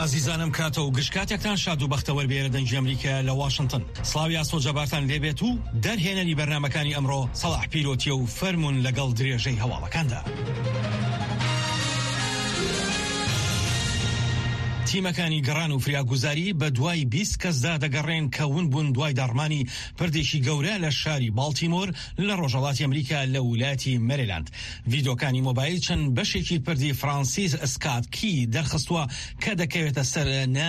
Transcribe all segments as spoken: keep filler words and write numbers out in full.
ئازیزانم کاتە و گشتکاتێکتان شاد و بەختەوەر بێرە دەنجی ئەمریکا لە واشنگتن. سڵاوی ئاسۆجەبارتان لێبێت و دەرهێنەری بەرنامەکانی ئەمڕۆ سەلاح پیرۆتیە و فەرمون لەگەڵ درێژەی هەواڵەکاندا. تیمەکانی گەڕان و فریاگوزاری بە دوای بیست کەسدا دەگەڕێن کە ون بوون دوای داڕمانی پردێکی گەورە لە شاری بالتیمۆر لە ڕۆژهەڵاتی ئەمریکا لە ویلایەتی مەریلاند. ڤیدۆکانی مۆبایل چەند بەشێکی پردی فرانسیس سکات کی دەرخستووە کە دەکەوێتە سەر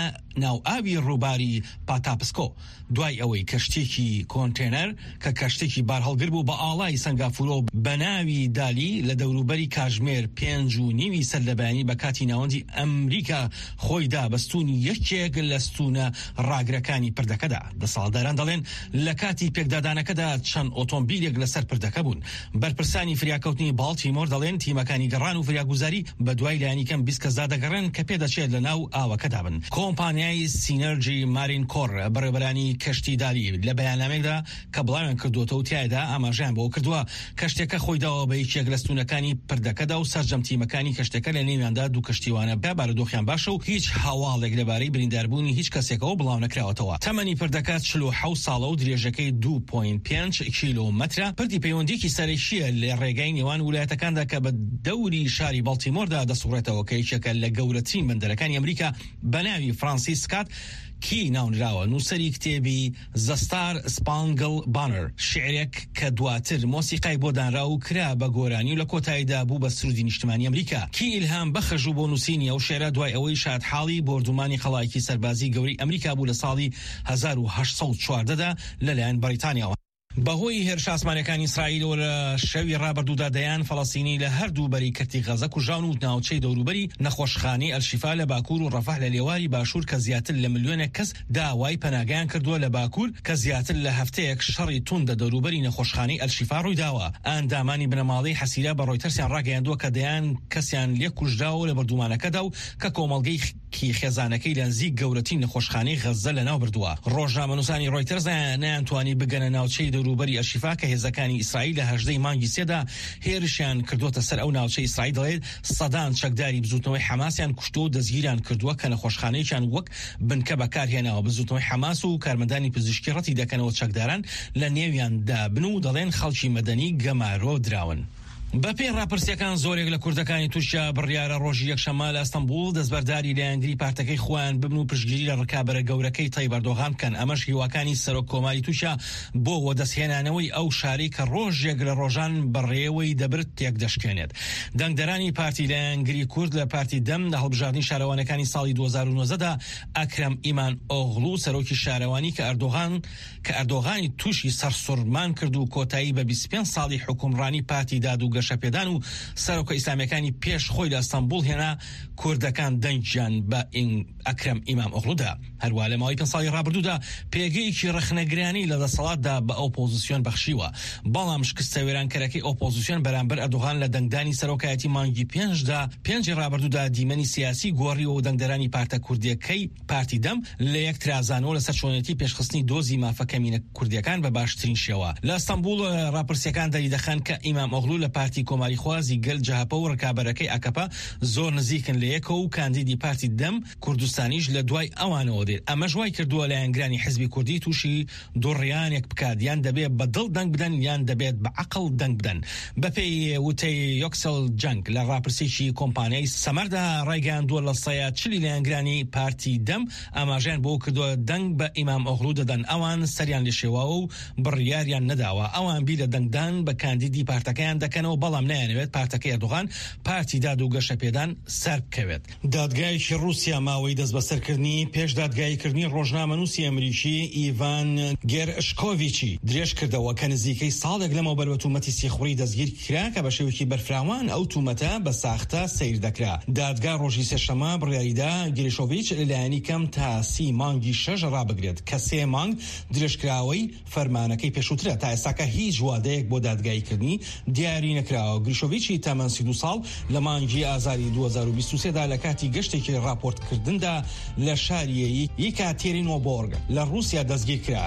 ناو ئاوی ڕووباری پاتاپسکۆ دوای ئەوەی کەشتێکی کۆنتێنەر کە کەشتێکی بار هەڵگر بوو بە ئاڵای سنگافورۆ بە ناوی دالی لە دەوروبەری کاژمێر پێنج و نیوی سەردەبیانی بە کاتی ناوەندی ئەمریکا خۆی دا بەستونی یەکێک لە ستونە ڕاگرەکانی پردەکەدا. دەسەڵاتداران دەڵێن لە کاتی پێکدادانەکەدا چەند ئۆتۆمبیلێک لەسەر پردەکە بوون. بەرپرسانی فریاکەوتنی بالتیمۆر دەڵێن تیمەکانی گەڕان و فریاگوزاری بە دوای لایەنی کەم بیست کەسدا دەگەڕێن کە پێدەچێت لە ناو ئاوەکەدا بن. کۆمپانیای سینەرجی مارین کۆر بەڕێوەبەرانی کەشتیداری لە بەیاننامەیەکدا کە بڵاویان کردووەتەوە و تایدا ئاماژەیان بۆ کردووە کەشتێکە خۆی داوە بە یەکێک لە ستونەکانی پردەکەدا و سەرجەم تیمەکانی کەشتەکە لە نێویاندا دوو کەشتیوانە بە بارودۆخیان باشە و هیچ هەواڵێک لەبارەی برینداربوونی هیچ کەسێکەوە بڵاو نەکراوەتەوە. تەمەنی پردەکە چل و حەوت ساڵە و درێژەکەی دوو پۆینت پێنج کیلۆمەترە. پردی پەیوەندیەکی سەرەکیە لە ڕێگای نێوان ویلایەتەکاندا کە بە دەوری شاری بالتیمۆردا دەسوڕێتەوە کە یەکێکە لە گەورەترین بەندەرەکانی ئەمریکا بە ناوی فرانسیس سکات کی ناونراوە. نووسەری کتێبی The Star Spangled Banner شعرێک کە دواتر مۆسیقای بۆ دانرا و کرا بە گۆرانی و لە کۆتاییدا بوو بە سرودی نیشتمانی ئەمریکا. کی ئیلهام بەخش و بۆ نووسینی ئەو شێرە دوای ئەوەی شادحاڵی بۆردومانی خەڵایەکی سەربازی گەوری ئەمریکا بوو لە ساڵی هەزار و هەشت سەد و چواردەدا لەلایەن بەریتانیاوە. بەهۆی هێرشە ئاسمانیەکانی ئیسرائیلەوە لە شەوی ڕابردوودا دەیان فەڵەستینی لە هەردوو بەری کردی غەزە کوژان و ناوچەی دەوروبەری نەخۆشخانەی ئەلشیفا لە باکوور و ڕەفح لە لێواری باشوور کە زیاتر لە ملیۆنێک کەس داوای پەناگیان کردووە لە باکوور کە زیاتر لە هەفتەیەک شەڕی توندە دەوروبەری نەخۆشخانەی ئەلشیفا ڕوویداوە. ئەندامانی بنەماڵەی حەسیرە بە ڕۆیتەرسیان ڕاگەیاندووە کە دەیان کەسیان لێ کوژراوە لە بەردومانەکەدا و کە کۆمەڵگەی کی خێزانەکەی لە نزیک گەورەترین نەخۆشخانەی غەزە لەناو بردووە. ڕۆژنامەنووسانی ڕۆیتەرز نەیانتوانی بگەنە ناوچەی دەوروبەری ئەلشیفا کە هێزەکانی ئیسرائیل لە هەژدەی مانگی سێدا هێرشیان کردوتە سەر ئەو ناوچەی ئیسرائیل. دەڵێت سەدان چەکداری بزوتنەوەی حەماسیان کوشتۆ و دەستگیریان کردووە کە نەخۆشخانەیەکیان وەک بنکە بەکارهێناوە. بزوتنەوەی حەماس و کارمەندانی پزیشکی ڕەتی دەکەنەوە چەکداران لە نێویاندا بن و دەڵێن خەڵکی مەدەنی گەمارۆ دراون. بەپێی ڕاپرسیەکان زۆرێک لە کوردەکانی تورکیا بڕیارە ڕۆژی یەکشەممە لە ئەستەمبول دەستبەرداری لایەنگری پارتەکەی خۆیان ببن و پشتگیری لە ڕکابەرە گەورەکەی تایب ئەردۆغان بکەن. ئەمەش هیواکانی سەرۆک کۆماری تورکیا بۆ وەدەستهێنانەوەی ئەو شاری کە ڕۆژێک لە ڕۆژان بەڕێوەی دەبرد تێک دەشکێنێت. دەنگدەرانی پارتی لایەنگری کورد لە پارتی دەم لە هەڵبژاردننی شارەوانەکانی ساڵی دوو هەزار و نۆزەدا ئەکرەم ئیمان ئۆغڵو سەرۆکی شارەوانی کە ئەردۆغان کە ئەردۆغانی تووشی سەرسوڕمان کرد و کۆتایی بە بیست و پێنج ساڵی حکومڕانی پارتی داد و گەشەپێدان و سەرۆکە ئیسلامیەکانی پێش خۆی لە ئەستەمبول هێنا کوردەکان دەنگیان بە ئەکرەم ئیمام ئۆغڵودا. هەروە لە ماوەی پێنج ساڵی ڕابردوودا پێگەیەکی رەخنەگرانی لە دەسەڵاتدا بە ئۆپۆزیسیۆن بەخشیوە. بەڵام شکستە وێرانکەرەکەی ئۆپۆزیسیۆن بەرامبەر ئەردۆغان لە دەنگدانی سەرۆکایەتی مانگی پێنجدا پێنجی ڕابردوودا دیمەنی سیاسی گۆڕیەوە و دەنگدەرانی پارتە کوردیەکەی پارتی دەم لە یەک ترازانەوە لەسەر چۆنێتی پێشخستنی دۆزی مافەکەمینە کوردیەکان بە باشترین شێوە. لە ئەستەمبول ڕاپرسیەکان دەری دەخەن کە ئیمام ئۆغڵو لە پارتی کۆماری خوازی گەل جەهەپە و ڕکابەرەکەی ئەکەپا زۆر نزیکن لە یەکەوە و کاندیدی پارتی دەم کوردستانیش لە دوای ئەوانەوە دێت. ئەمە ژوای کردووە لایەنگرانی حزبی کوردی تووشی دوڕیانێک بکات یان دەبێت بە دڵ دەنگ بدەن یان دەبێت بە عەقڵ دەنگ بدەن. بەپێی وتەی یۆکسەل جەنگ لە ڕاپرسێکی کۆمپانیای سەمەردا ڕایگەیاندووە لە سەیە چلی لایەنگرانی پارتی دەم ئاماژیان بۆ کردووە دەنگ بە ئیمام ئۆغڵو دەدەن. ئەوان سەریان لێ شێواوە و بڕیاریان نەداوە. ئەوان بی لە دەنگدان بە کاندیدی پارتەکەیان دەکەنەوە بەڵام نایانەوێت پارتەکەی ئەردۆغان پارتی داد و گەشەپێدان سەر بکەوێت. دادگایکی رووسیا ماوەی دەست بەسەرکردنی پێش دادگایکردنی ڕۆژنامەنووسی ئەمریکی ئیڤان گێرشکۆڤیچی درێژ کردەوە کە نزیکەی ساڵێک لەمەوە بەر بە تومەتی سیخوڕی دەستگیر کرا کە بە شێوەیەکی بەرفراوان ئەو تومەتە بە ساختە سیر دەکرا. دادگا ڕۆژی سێشەممە بڕیاریدا گێرشۆڤیچ لەلایەنی کەم تا سی مانگی شەش ڕابگرێت کە سێ مانگ درێژکراوەی فەرمانەکەی پێشووترە. تا ئێستاکە هیچ وادەیەک بۆ دادگایکردنی دیاری نەکراوە. گریشۆڤیچی تەمەن سی و دو ساڵ لە مانگی ئازاری دوو هەزار و بیست و سێدا لە کاتی گەشتێکی راپۆرتکردندا لە شاریەیە یکاتێرینۆبۆرگ لە رووسیا دەستگیر کرا.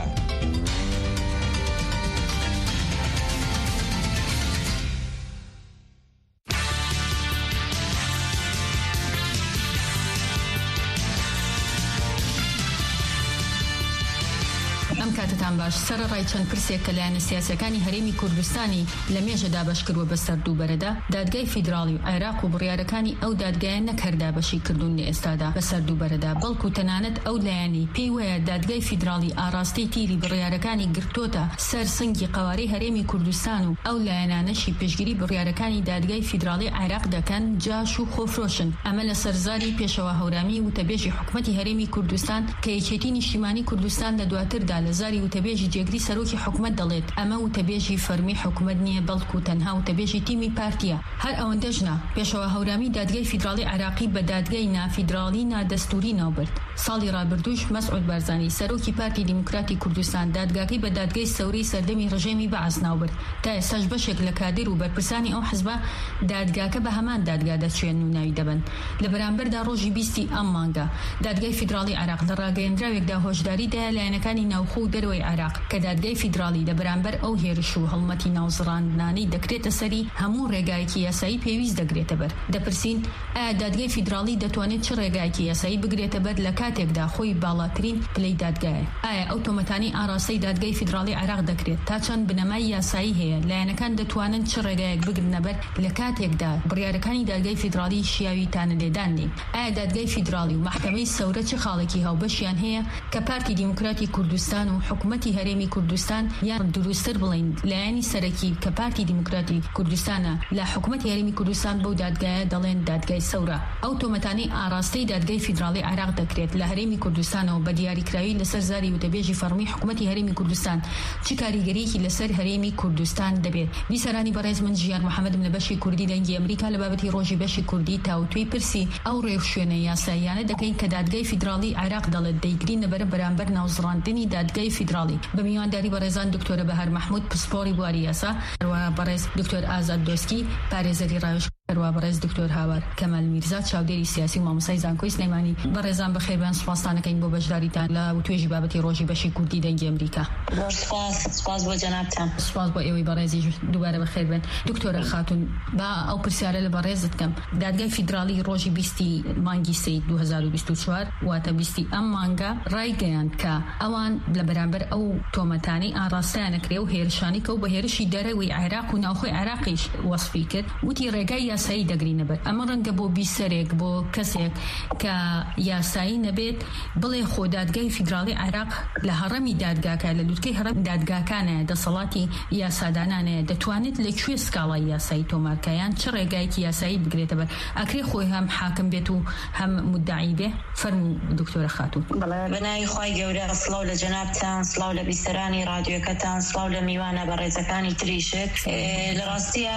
باش سەرڕای چەند پرسێک کە لایەنە سیاسەکانی هەرێمی کوردستانی لە مێژەدا بەشکردووە بە سەردووبەرەدا دادگای فیدراڵی و عێراق و بڕیارەکانی ئەو دادگایە نەکردا بەشی کردوون لە ئێستادا بە سەردووبەرەدا بەڵکو تەنانەت ئەو لایەنی پێی وایە دادگای فیدراڵی ئاراستەی تیری بڕیارەکانی گرتۆتە سەر سنگی قوارەی هەرێمی کوردستان و ئەو لایەنانەشی پێشگیری بڕیارەکانی دادگای فیدراڵی عێراق دەکەن جاش و خۆفرۆشن ئەمە لە سەرزاری پێشەوە هەورامی وتەبێژی حکومەتی هەرێمی کوردستان کە یەکێتی نیشتیمانی کوردستان لە دواتردا لە زاری وتەبێژی جێگری سەرۆکی حکومەت دەڵێت ئەمە وتەبێژی فەرمی حکومەت نییە بەڵکو تەنها وتەبێژی تیمی پارتیە هەر ئەوەندەژنا پێشەوە هەورامی دادگای فیدراڵی عێراقی بە دادگای نافیدراڵی نادەستوری ناوبرد ساڵی ڕابردووش مەسعود بارزانی سەرۆکی پارتی دیموکراتی کوردستان دادگاکەی بە دادگای سەورەی سەردەمی ڕژێمی بەعەز ناوبرد تا ئێستاش بەشێک لە کادر و بەرپرسانی ئەو حزبە دادگاکە بە هەمان دادگا دەچێن و ناوی دەبن لە بەرامبەردا ڕۆژی بیستی ئەم مانگە دادگای فیدراڵی عێراق لە ڕاگەیەندراوێکدا هۆشداری دایە لایەنەکانی ناوخۆ و دەرەوەی عێراق کە دادگای فیدراڵی لە بەرامبەر ئەو هێرش و هەڵمەتی ناوزڕاندنانەی دەکرێتە سەری هەموو ڕێگایەکی یاسایی پێویست دەگرێتە بەر دەپرسین ئایا دادگای فیدراڵی دەتوانێت چ ڕێگایەکی یاسایی بگرێتە بەر لە کاتێکدا خۆی باڵاترین پلەی دادگایە ئایا ئەو تۆمەتانی ئاراستەی دادگای فیدراڵی عێراق دەکرێت تا چەند بنەمای یاسایی هەیە لایەنەکان دەتوانن چ ڕێگایەک بگرنە بەر لە کاتێکدا بڕیارەکانی دادگای فیدراڵی شیاوی تانەلێدان نین ئایا دادگای فیدراڵی و محکەمەی سەورە چه خاڵێکی هاوبەشیان هەیە کە پارتی دیموکراتی کوردستان و حکومەتی هەرێمی کوردستان یان دروستر بڵین لایەنی سەرەکی کە پارتی دیموکراتی کوردستانە لە حکومەتی هەرێمی کوردستان بەو دادگایە دەڵێن دادگای سەورە ئەو تۆمەتانی ئاراستەی دادگای فیدراڵی عێراق دەکرێت لە هەرێمی کوردستانەوە بە دیاریکراوی لەسەر زاری وتەبێژی فەرمی حکومەتی هەرێمی کوردستان چ کاریگەریەکی لەسەر هەرێمی کوردستان دەبێت بیسەرانی بەڕێز من ژیان محەممەدم لە بەشی کوردی دەنگی ئەمریکا لە بابەتی ڕۆژی بەشی کوردی تاوتوی پرسی ئەو ڕێو شوێنە یاساییانە دەکەین کە دادگای فیدراڵی عێراق دەڵێت دەیگرینە بەرە بەرامبەر ناوزڕاندنی دادگای فیدراڵی بە میوانداری بەڕێزان دکتۆرە بەهار محمود پسپۆری بواری یاسا هەروەها بەڕێز دکتۆر ئازاد دۆسکی پارێزەری ڕاوێژ هەروەها بەڕێز دکتۆر هاوار کەمال میرزا چاودێری سیاسی و مامۆستای زانکۆی سلەیمانی بەڕێزان بەخێربیان سوپاسدانەکەین بۆ بەشداریتان لە توێژی بابەتی ڕۆژی بەشی کوردی دەنگی ئەمریکا سپاس سپاس بۆ جەنابتان سپاس بۆ ئێوەی بەڕێزی دووبارە بەخێربن دکتۆرە خاتون با ئەو پرسیارە لە بەڕێزت کەم دادگای فیدراڵی ڕۆژی بیستی مانگی سەی دوو هەزار و بیست و چوار واتە بیستی ئەم مانگە ڕایگەیاند کە ئەوان لە بەرامبەر ئەو تۆمەتانی ئاراستیانە کرێ و هێرشانی کە و بە هێرشی دەرەوەی عێراق و ناوخۆی عێراقیش وەسفی کرد وتی ڕێگای یاسایی دەگرینە بەر ئەمە ڕەنگە بۆ بیسەرێک بۆ کەسێک کە یاسایی نەبێت بڵێ خۆ دادگای فیدراڵی عێراق لە هەڕەمی دادگاکە لە لووتکەی هەڕەم دادگاکانە دەسەڵاتی یاسادانانەیە دەتوانێت لە کوێ سکاڵای یاسایی تۆمارکەیان چ ڕێگایەکی یاسایی بگرێتە بەر ئەکرێ خۆی هەم حاکم بێت و هەم مدعی بێ فەرموو دکتۆرە خاتون بەناوی خوای گەورە سڵاو لە جەنابتان سڵاو لە بیسەرانی رادیۆکەتان سڵاو لە میوانە بە ڕێزەکانی تریشت لە ڕاستیە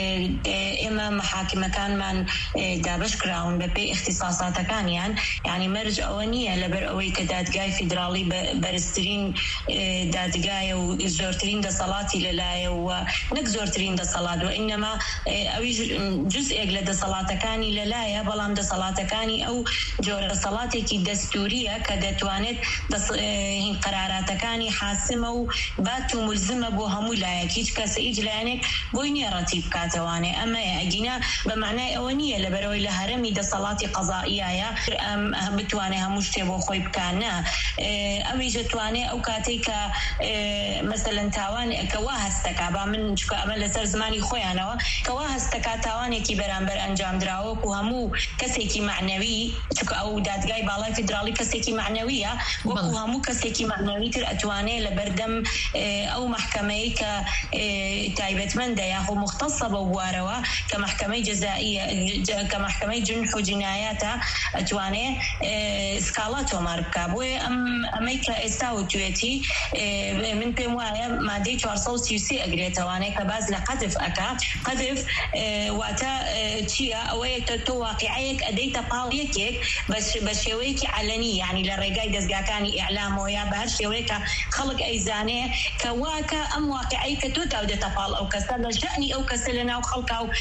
ئێمە محاکمەکانمان دابش کراون بە پێی اختصاساتەکانیان یعنی مەرج ئەوە نییە لەبەر ئەوەی کە دادگای فیدراڵی بەرزترین دادگایە و زۆرترین دەسەڵاتی لەلایە و نەک زۆرترین دەسەڵات و ئینەما ئەویش جزئێک لە دەسەڵاتەکانی لەلایە بەڵام دەسەڵاتەکانی ئەو جۆرە دەسەڵاتێکی دەستوریە کە دەتوانێت قەراراتەکانی حاسمە و بات و ملزمە بۆ هەموو لایەک هیچ کەس هیچ لایەنێک بۆی نییە ڕەتی بکاتەوانێ ئەمەیە ئەگینا بە معنای ئەوە نییە لەبەرەوەی لە هەرەمی دەسەڵاتی قەزائیایە بتوانێت هەموو شتێ بۆ خۆی بکانە ئەویش دەتوانێت ئەو کاتێک کە مەسەلەن تاوان کەوا هەستەکە با من چکە ئەمە لەسەر زمانی خۆیانەوە کەوا هەستەکە تاوانێکی بەرامبەر ئەنجام دراوەک و هەموو کەسێکی معنەوی چکە ئەو دادگای باڵای فیدراڵی کەسێکی معنەویە وەکو هەموو کەسێکی معنەوی تر ئەتوانێت لە بەردەم ئەو محکەمەی کە تایبەتمەندە یاخۆ مختصە بە بوارەوە کە محکەمەی جەزائیە کە محکەمەی جنح و جینایەتە ئەتوانێت سکاڵا تۆمار بکە بۆیە ئەم ئەمەی کە ئێستا وتوێتی من پێم وایە مادەی چوارسەد و سی و سێ ئەگرێتەوانەیە کە باز لە قەدف ئەکا قەدف واتە چییە ئەوەیە تۆ واقعەیەک ئەدەیتە پاڵ یەکێک بە شێوەیەکی علەنی یعنی لە ڕێگای دەستگاکانی ئیعلامەوە یا بە هەر شێوەیەکە خەڵک ئەیزانێ کە واکە ئەم واقعەی کە تۆ داودێتە پاڵ ئەو کەسە لە ژەئنی ئەو کەسە لەناو خەڵکا و لەناو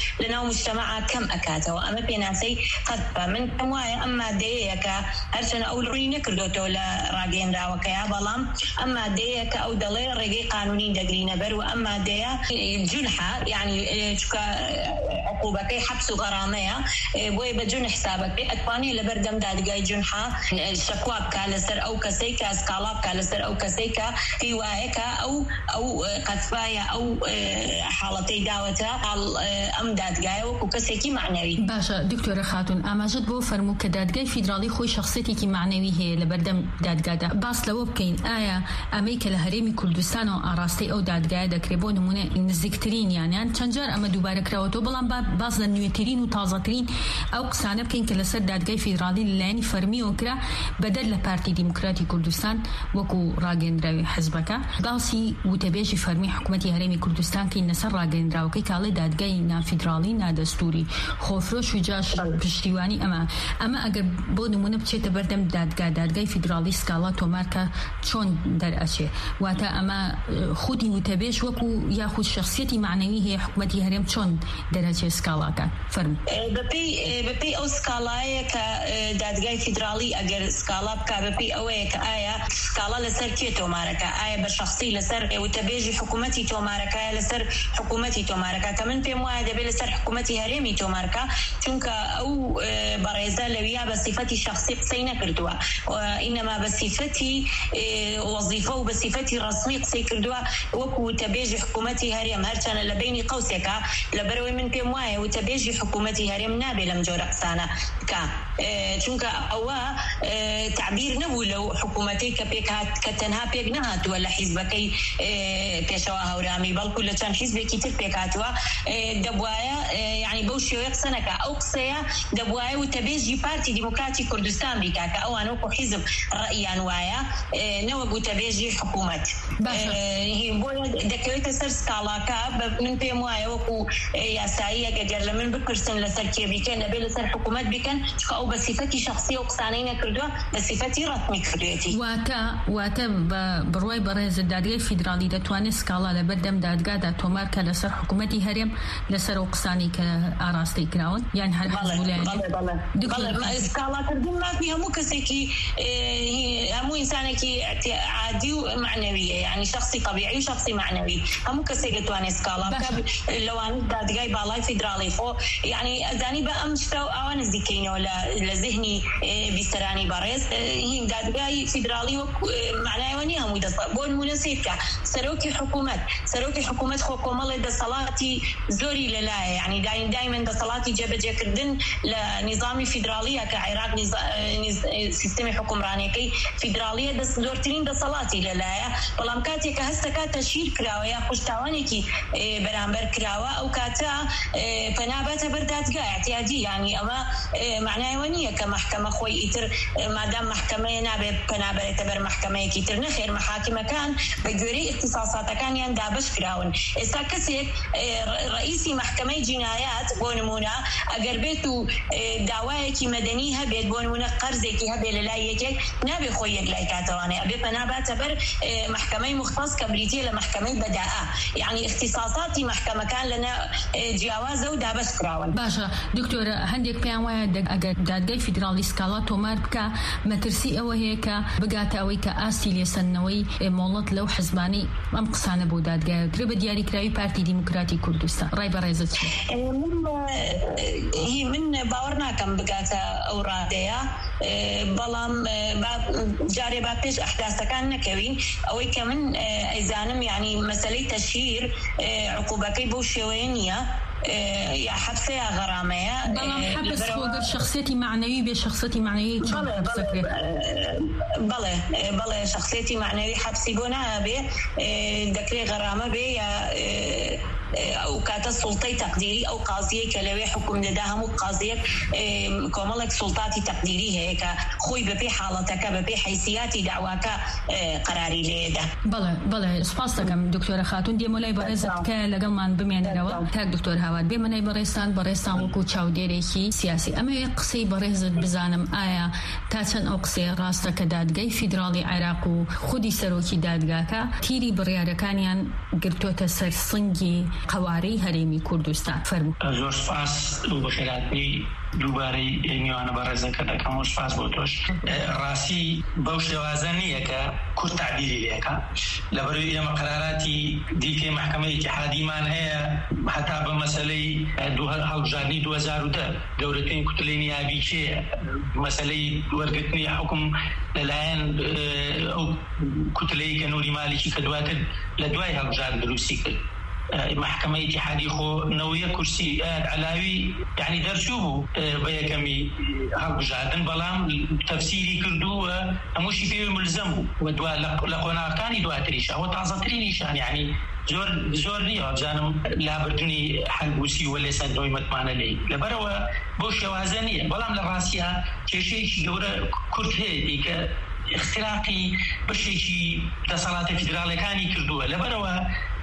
مجتمع كم أكاته وأما بيناسي قد من كموايا أما ديكا هرشن أو لرينة كردوتو لا راجين راوكيا بلام أما ديكا أو دلي رجي قانوني دقرينا بر وأما ديا جنحة يعني شكا عقوبة كي حبس غرامية بوي بجن حسابك أتواني لبردم دادقاي جنحة شكواب كالسر أو كسيكا سكالاب كالسر أو كسيكا في وايكا أو أو قطفايا أو حالتي داوتها أم دادقاي وكسيكي معنوي. باشا دكتورة خاتون أما جد بو فرمو كدادقاي فيدرالي خوي شخصيتي كي معنوي هي لبردم دادقادا باس لو بكين آية أمريكا لهريمي كردستان وأراستي أو دادقاي دكريبو نمونة نزكترين يعني تنجر أما دوباره كراوتو بلان باس لنويترين وتازترين أو قسانة بكين كلسر دادقاي فيدرالي لاني فرمي وكرا بدل لبارتي ديمقراطي كردستان وكو راجين راوي حزبك قاسي وتبيجي فرمي حكومتي هريمي كردستان كي نسر راجين راوي كي كالي دادقاي نا فيدرالي نا دستوري خوفروش وجاش بشتيواني أما أما أجر بود نمونه بچه تبردم دادقاي دادقاي فيدرالي سكالا توماركا چون در أشي واتا أما خودي وتبيش وكو ياخد شخصيتي معنوي هي حكومتي هريم چون در أشي سكالاكا فرم ببي ببي أو سكالاي كدادقاي فيدرالي أجر سكالا بكا ببي أوي كآية سكالا لسر كي توماركا آية بشخصي لسر وتبيجي حكومتي توماركا لسر حكومتي توماركا كمان في مواعيد بي لسر حكومتي هريمي توماركا چونك أو بريزة لويا بصفتي شخصي قصينا كردوا وإنما بصفتي وظيفة وبصفتي رسمي قصي كردوا وكو تبيجي حكومتي هريم هرشان لبيني قوسكا لبروي من في مواعيد وتبيجي حكومتي هريم نابي لمجور قصانا كا چونك أو تعبير نبو لو حكومتي كبيك كتنها بيك نهات ولا حزبكي بيشوا هورامي بل كل كان حزبكي تبيك هاتوا دبوايا يعني بوشي ويقصنك أو قصيا دبوايا وتبيجي بارتي ديمقراطي كردستان بيكا كأو أنوكو حزب رأي أنوايا نوجو تبيجي حكومة هي بولا دكويت سرس كالاكا من بيموايا وكو ياسايا قدر لمن بكرسن لسركي بيكن نبي لسر حكومات بيكن أو بصفتي شخصية وقصانين كردوا بصفتي رسمي كردويتي واتا واتا بروي برز الدادقاي فيدرالي دتواني سكالا لبردم دادقا دا توماركا لسر حكومتي هرم لسر وقصاني كأراستي كراون يعني هل حزبوا لي دكتور سكالا كردون ما فيها مو كسيكي مو إنسانكي عادي ومعنوية يعني شخصي طبيعي وشخصي معنوي مو كسيكي تواني سكالا لو أنا دادقاي بالاي فيدرالي فو يعني أزاني بقى مشتو أوان زيكين ولا لذهني بيستراني باريس هي دادقاي فيدرالي معناه ونيها مدة بون مناسبة سروكي حكومات سروكي حكومات حكومة لدى صلاتي زوري للا يعني دايم دايما دا صلاتي جاب جاكردن لنظام فيدرالية كعراق نظام سيستم حكمراني كي فيدرالية دا زورتين دا صلاتي للا بلام كاتي كهستا كاتا شير كراوة يا خوش تاواني كي برامبر كراوة أو كاتا فنابات بردادقاي اعتيادي يعني أما معناه ونية كمحكمة خوي إتر ما دام محكمة نابي بنابر تبر محكمة كتير نخير محاكم كان بجوري اختصاصات كان يندابش كراون استكسر رئيسي محكمة جنايات بونمونا أجر بيتو دعواكي مدنيها بيت بونمونا قرضكي هبل لايكك نابي خويك لايكاتواني أبي بنابر تبر محكمة مختص كبريتي لمحكمة بداء يعني اختصاصاتي محكمة كان لنا جوازه ودابش كراون. باشا دكتور هنديك بيان واحد أجر دادقاي فيدرالي سكالا تومار بكا مترسي أو هيك بقات أوي كأسيلي سنوي مولط لو حزباني أم قصانة بودادقاي تربى دياري كراوي بارتي ديمقراطي كردستان راي برازت من هي من باورنا كم بقات أورادية بلام جاري بابيش أحداث كان نكوين أوي كمان إزانم يعني مسألة تشهير عقوبة بوشوينية يا حبسة يا غرامة بلام حبس فوق شخصيتي معنوي بشخصيتي معنوي بلى بلى بلى شخصيتي معنوي حبسي بنا به دكري غرامة به يا أو كاتا سلطة تقديري أو قاضية كلوي حكم لداها مو قاضية كمالك سلطاتي تقديري هيك خوي ببي حالتك ببي حيثياتي دعواك قراري ليدا بلى بلى سباستكم دكتورة خاتون دي مولاي برزت كلجمان بمين روا تاك دكتور هواد بمناي بريستان بريستان وكو تشاوديريكي سياسي أما يقصي برزت بزانم آية تاتن أقصي راستك دادقاي فيدرالي عراق خودي سروكي دادقاكا تيري برياركانيان قرتو تسر صنجي قواري هري هەرێمی کوردستان. فەرموو. زۆر سپاس بۆ خێراتنی دووبارەی میوانە بەڕێزەکە دەکەم و سپاس بۆ تۆش. ڕاستی بەو شێوازە نییە کە کورد تعبیری لێکە لەبەرەوەی ئێمە قەراراتی دیکەی محکەمەی ئیتیحادیمان هەیە هەتا بە مەسەلەی هەڵبژاردننی دوو هەزار و دە گەورەترین کوتلەی نیابی کێ مەسەلەی وەرگرتنی حکم لەلایەن ئەو کوتلەی کە نووری مالیکی کە دواتر لە دوای هەڵبژاردن دروستی کرد. محکمەی ئیتیحادی خۆ نەوەیە کورسی علاوی یعنی دەرچوو بوو بە یەکەمی هەڵبژاردن بەڵام تەفسیری کردووە هەمووشی پێوی ملزم بوو و لە قۆناغەکانی دواتریش ئەوە تازەترینیشان یعنی زۆر زۆر نییە بزانم لابردنی هەنگوسی و لێسەندنەوەی متمانە لێی لەبەرەوە بۆ شێوازە نییە بەڵام لە ڕاستیە کێشەیەکی گەورە کورد هەیە کە اختراقی بەشێکی دەسەڵاتە فیدراڵیەکانی کردووە لەبەرەوە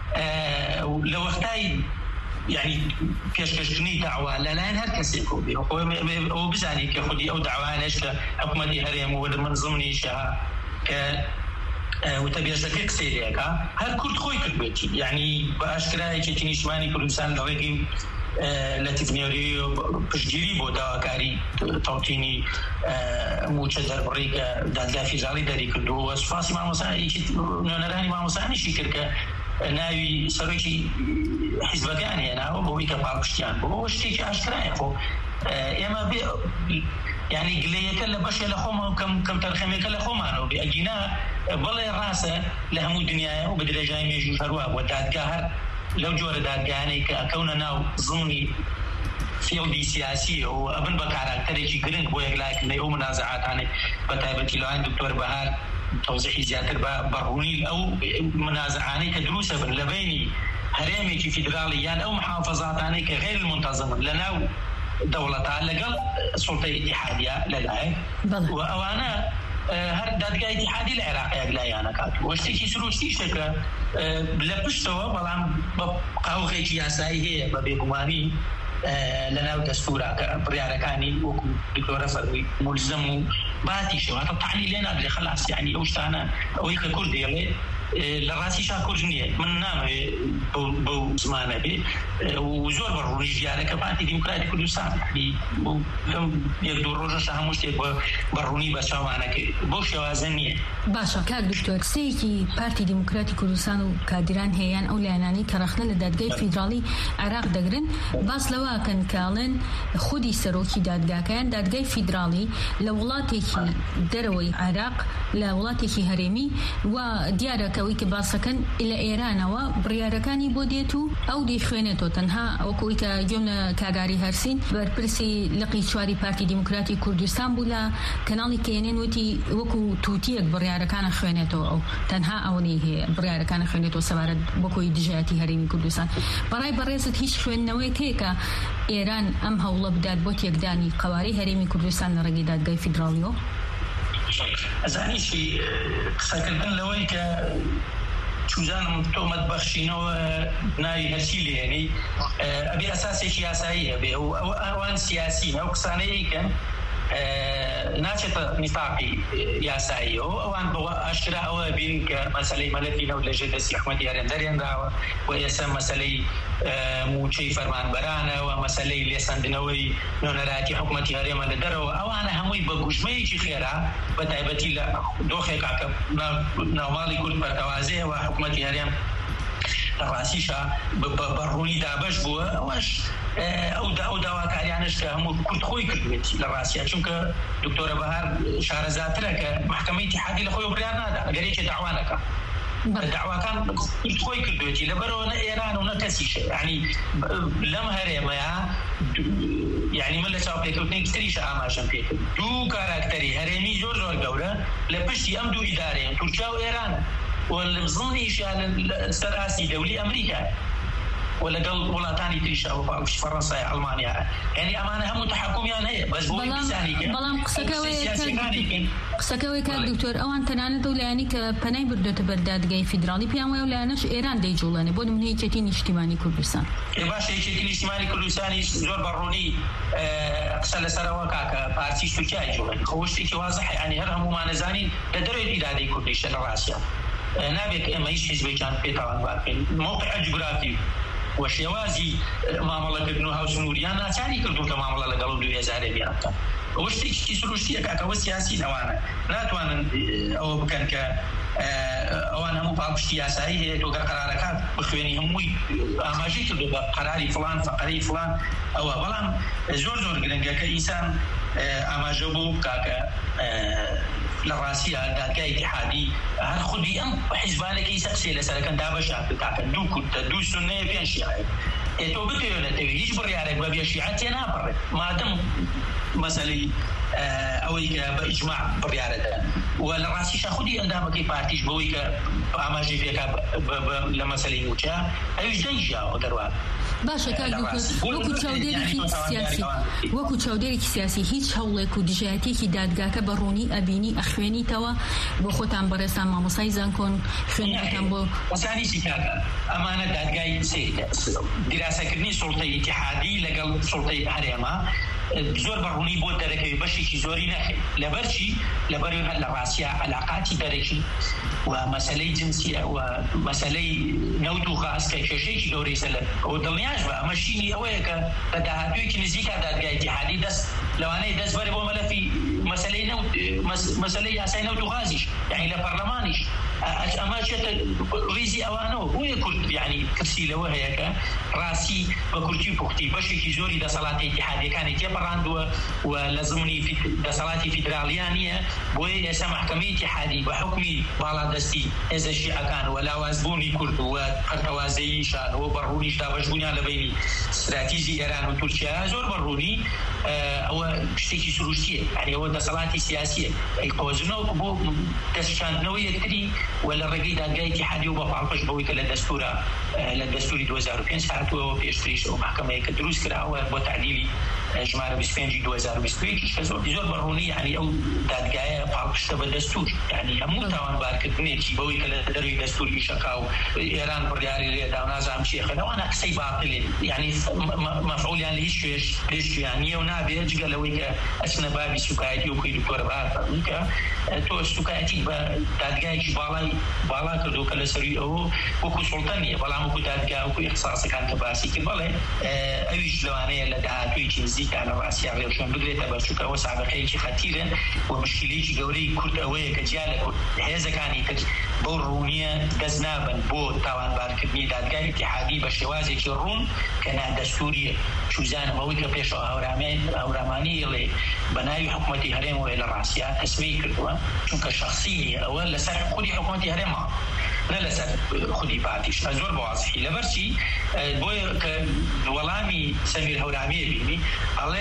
لە وەختای یعنی پێشکەشکردنی داوا لەلایەن هەر کەسێک بێ ئەو بزانی کە خودی ئەو داوانش کە حکوومەتی هەرێم و من زمنیشە کە وتەبێژەکە قسەی لێکە هەر کورد خۆی کرد بێتی یعنی بە ئاشکرایەکی نیشتمانی کوردستان لە ڕێگەی لەتیڤنێری پشتگیری بۆ داواکاری تەوتینی موچە دەربڕی کە دادگای فیدراڵی دەری کردووە سوپاسی مامۆستایەکی نوێنەرانی مامۆستایانیشی کرد کە ناوی سەرۆکی حیزبەکان هێناوە بۆی کە پاڵپشتیان بۆ شتێکی ئاشکرایە خۆ ئێمە یعنی گلەیەکە لە بەشێ لە خۆمە کەم تەرخەمێکە لە خۆمانەوە بێ ئەگینا بەڵێ ڕاستە لە هەموو دنیاە و بە درێژای مێژوو هەروە بۆ دادگا هەر لەو جۆرە دادگانەی کە ئەکەونە ناو زمانی فیڵدی سیاسی و ئەبن بە کاراکتەرێکی گرنگ بۆ یەکلایکردنەوەی ئەو منازعاتانەی بە تایبەتی لەوان دکتۆر بەهار تەوزیحی زیاتر بە بەڕوونی ئەو منازعانەی کە دروستە بن لە بینی هەرێمێکی فیدراڵی یان ئەو محافەزاتانەی کە غیر منتەزمن لە ناو دەوڵەتان لەگەڵ سوڵتەی ئیتیحادیە لەلایەن و ئەوانە هەر دادگای ئیتیحادی لە عێراق لایەنەکات وە شتێکی سروشتیشەکە لە پشتەوە بەڵام بە قاوغێکی یاسایی هەیە بە بێگومانی لە ناو دەستورا کە بڕیارەکانی وەکو دکتۆرە فەرمووی مولزم و باتیشەوە هەتا تەعلیل لێ نادرێ خەلاص یعنی ئەو شتانە ئەوەی کە کورد دێڵێ لە ڕاستیشا کورد نییە من نامەوێ بەو زمانە بێ و زۆر بەڕوونی ژیانەکە پارتی دیموکراتی کوردستان یەک دوو ڕۆژەش هەموو شتێک بەڕوونی بە چاوانەکە بۆ شێوازە نییە. باشە کاک دکتۆر قسەیەکی پارتی دیموکراتی کوردستان و کادران هەیەیان ئەو لایەنانی کە ڕەخنە لە دادگای فیدراڵی عێراق دەگرن باس لەواکەن کاڵێن خودی سەرۆکی دادگاکەیان دادگای فیدراڵی لە وڵاتێکی دەرەوەی عێراق لە وڵاتێکی هەرێمی و دیارە ئەوەی کە باسەکەن لە ئێرانەوە بڕیارەکانی بۆ دێت و ئەو دەیخوێنێتەوە تەنها ئەوکەوەی کە گوێم لە کاگاری هەرسین بەرپرسی لقی چواری پارتی دیموکراتی کوردستان بوو لە کەناڵی کێنێن وتی وەکو تووتیەک بڕیارەکانە خوێنێتەوە ئەو تەنها ئەوەی هەیە بڕیارەکانە خوێنێتەوە سەبارەت بۆکۆی دژایەتی هەرێمی کوردستان بەڕای بەڕێزت هیچ خوێندنەوەی هەیە ئێران ئەم هەوڵە بدات بۆ تێکدانی قەواری هەرێمی کوردستان لە ڕێگەی دادگای فیدراڵیەوە؟ ئەزانیشی قسەکردن لەوەی کە چوزانم تۆمەت بەخشینەوە ناوی هەرچی لێنی ئەبێ ئەساسێکی یاسایی هەبێ و ئەوان سیاسی ئەو قسانەیە کەن ناچێتە نیتاقی یاساییەوە ئەوان بە ئاشکرا ئەوە بین کە مەسەلەی مەلەفی نەوت لە ژێر دەستی حکومەتی هەرێم دەرێنراوە و ئێستا مەسەلەی موچەی فەرمانبەرانە و مەسەلەی لێسەندنەوەی نۆنەراتی حکومەتی هەرێمە لە دەرەوە ئەوانە هەمووی بە گوژمەیەکی خێرا بە تایبەتی لە دۆخێکا کە ناوماڵی کورد بەرتەوازەیە و حکومەتی هەرێم ڕاستیشە بەڕوونی دابەش بووە ئەوەش ئەو داواکاریانش کە هەموو کورد خۆی کردوێتی لە ڕاستیە چونکە دکتۆرە بەهار شارەزاترە کە محکەمەی ئیتیحادی لە خۆی بڕیار نادا ئەگەرێکی داوانەکە داواکان کورد خۆی کردوێتی لەبەرەوە نە ئێران و نە کەسیشە یعنی لەم هەرێمەیە یعنی من لە چاوپێکەوتنێکی تریشە ئاماژەم پێکرد دوو کاراکتەری هەرێمی زۆر زۆر گەورە لە پشتی ئەم دوو ئیدارەیە تورکیا و ئێرانە والمزنيشان السراسي دولي أمريكا ولا قال ولا تاني تريشة وفرنسا فرنسا ألمانيا يعني أمانة هم تحكميان هي بس بقول بيساني كده بلام قسكوي قسكوي كان دكتور أوان تنانة دولاني كبناي بردو تبرداد جاي فيدرالي بيان ولا نش إيران دي جولاني بود من هي تشتين اجتماعي كردستان باش هي تشتين اجتماعي كردستان زور بروني قسل سراوكا كبارتي تركيا جولاني خوشتي كواضح يعني هرهم ما نزاني لدرجة إداري كردستان الراسية نابك إما إيش حزبي كان بيتوان باكين موقع جغرافي و شێوازی مامەڵەکردن و هاوسنووریان ناچاری کردو کە مامەڵە لەگەڵ دوو هێزارێ بیانکەن. ئەوە شتێکی سروشتیە کاکەوە سیاسی ئەوانە ناتوانن ئەوە بکەن کە ئەوان هەموو پاڵپشتی یاسایی هەیە تۆ کە قەرارەکات بخوێنی هەمووی ئاماژەی کردو بە قەراری فڵان فەقەرەی فڵان ئەوە. بەڵام زۆر زۆر گرنگە کە ئینسان ئاماژە بوو کاکە لە ڕاستیە دادگای ئیتیحادی هەر خودی ئەم حیزبانێکی سەقسێ لەسەرەکەن دابەشات کاکە دوو کورتە دوو سونەیە پێنج شیعە تۆ بتوێنێتەوە هیچ بڕیارێک بە بێ شیعە تێ ناپەڕێت مادەم مەسەلەی ئەوەی کە بە ئیجماع بڕیارەدە و لە ڕاستیشە خودی ئەندامەکەی پارتیش بەوەی کە ئاماژەی پێکا لە مەسەلەی موچە ئەویش دەیژاوە دەروات. باشە وەکو چاودێرێکی سیاسی وەکو چاودێرێکی سیاسی هیچ هەوڵێک و دژایەتێکی دادگاکە بە ڕوونی ئەبینی ئەخوێنیتەوە بۆ خۆتان بەڕێستان مامۆسای زانکۆن خوێنەکەتان بۆ وەسانیشی کاکە ئەمانە دادگای دیراسەکردنی سوڵتەی ئیتیحادی لەگەڵ سوڵتەی هەرێما زۆر بەڕوونی بۆ دەرەکەوی بەشێکی زۆری نەخێت لەبەرچی لەبەروی هەر لە ڕاستیە عەلاقاتی دەرەکی و مەسەلەی جنسیە و مەسەلەی نەوت و خاستکە کێشەیەکی گەورەی سەر ئەوە دڵنیاش بە ئەمە شینی ئەوەیە کە بە داهاتوویەکی نزیکە دادگای ئیتیحادی دەست لەوانەیە دەست بەرێ بۆ مەلەفی مەسەلەی نەوت مەسەلەی یاسای نەوت و غازیش یعنی لە پەرلەمانیش ئەمە چێتە ڕیزی ئەوانەوە بۆیە کورد یعنی کەسی لەوە هەیە کە ڕاستی بە کورتی پوختی بەشێکی زۆری دەسەڵاتی ئیتیحادیەکانی تێپەڕاندووە و لە زمانی دەسەڵاتی فیدراڵیان نییە بۆیە ئێستا مەحکەمەی ئیتیحادی بە حوکمی باڵادەستی هێزە شیعەکان و لاوازبوونی کورد و پەرتەوازەییشان و بەڕوونیش دابەشبوونیان لە بینی استراتیژی ئێران و تورکیا زۆر بەڕوونی ئەوە شتێکی سروشتیە یعنی ئەوە دەسەڵاتی سیاسیە ئەیقۆزنەوە بۆ دەستشاندنەوەی یەکتری و لە ڕێگەی دادگای ئیتیحادی و بە پاڵپەش بەوەی کە لە دەستورە لە دەستوری دوو هەزار و پێنج هاتووەوە پێشتریش ئەو مەحکەمەیە کە دروست کراوە بۆ تعدیلی ژمارە بیست و پێنج دوو هەزار و بیست و یەک کە زۆر زۆر بەڕوونی یعنی ئەو دادگایە پاڵپشتە بە دەستور یعنی هەموو تاوانبارکردنێکی بەوەی کە لە دەروی دەستوری شەکا و ئێران بڕیاری لێدا و نازانم چێخە لەوانە قسەی باتڵێن یعنی مەفعولیان لە هیچ شوێش پێشتیان نییە و نابێت جگە لەوەی کە ئەچنە بابی سوکایەتی و کوی دکتۆر بەهار فەرمووی کە تۆ سوکایەتی بە دادگایەکی باڵای باڵا کردو کە لەسەروی ئەوە وەکو سوڵتە نییە بەڵام وەکو دادگا وەکو ئیخساسەکان کە باسی کرد بەڵێ ئەویش لەوانەیە لە داهاتوویەکی نزیکە لە ڕاستیان ڕێوشێن بگرێتە بەرچووکەوە سابقەیەکی خەتیرن و مشکلەیەکی گەورەی کورد ئەوەیە کە جیا لە هێزەکانی تر بەو ڕوونیە دەست نابن بۆ تاوانبارکردنی دادگای ئیتیحادی بە شێوازێکی ڕوون کە نادەستوریە چوزانم ئەوەی کە پێشەوە هەورامانی ئێڵێ بە ناوی حکوومەتی هەرێمەوەی لە ڕاستیە تەسبەی کردووە چونکە شەخسی ئەوە لەسەر خودی حکوومەتی هەرێما نه لەسەر خودی پارتیش زۆر بەوازحی لەبەرچی بۆیە کە وەڵامی سەمیر هەورامێ بینی ئەڵێ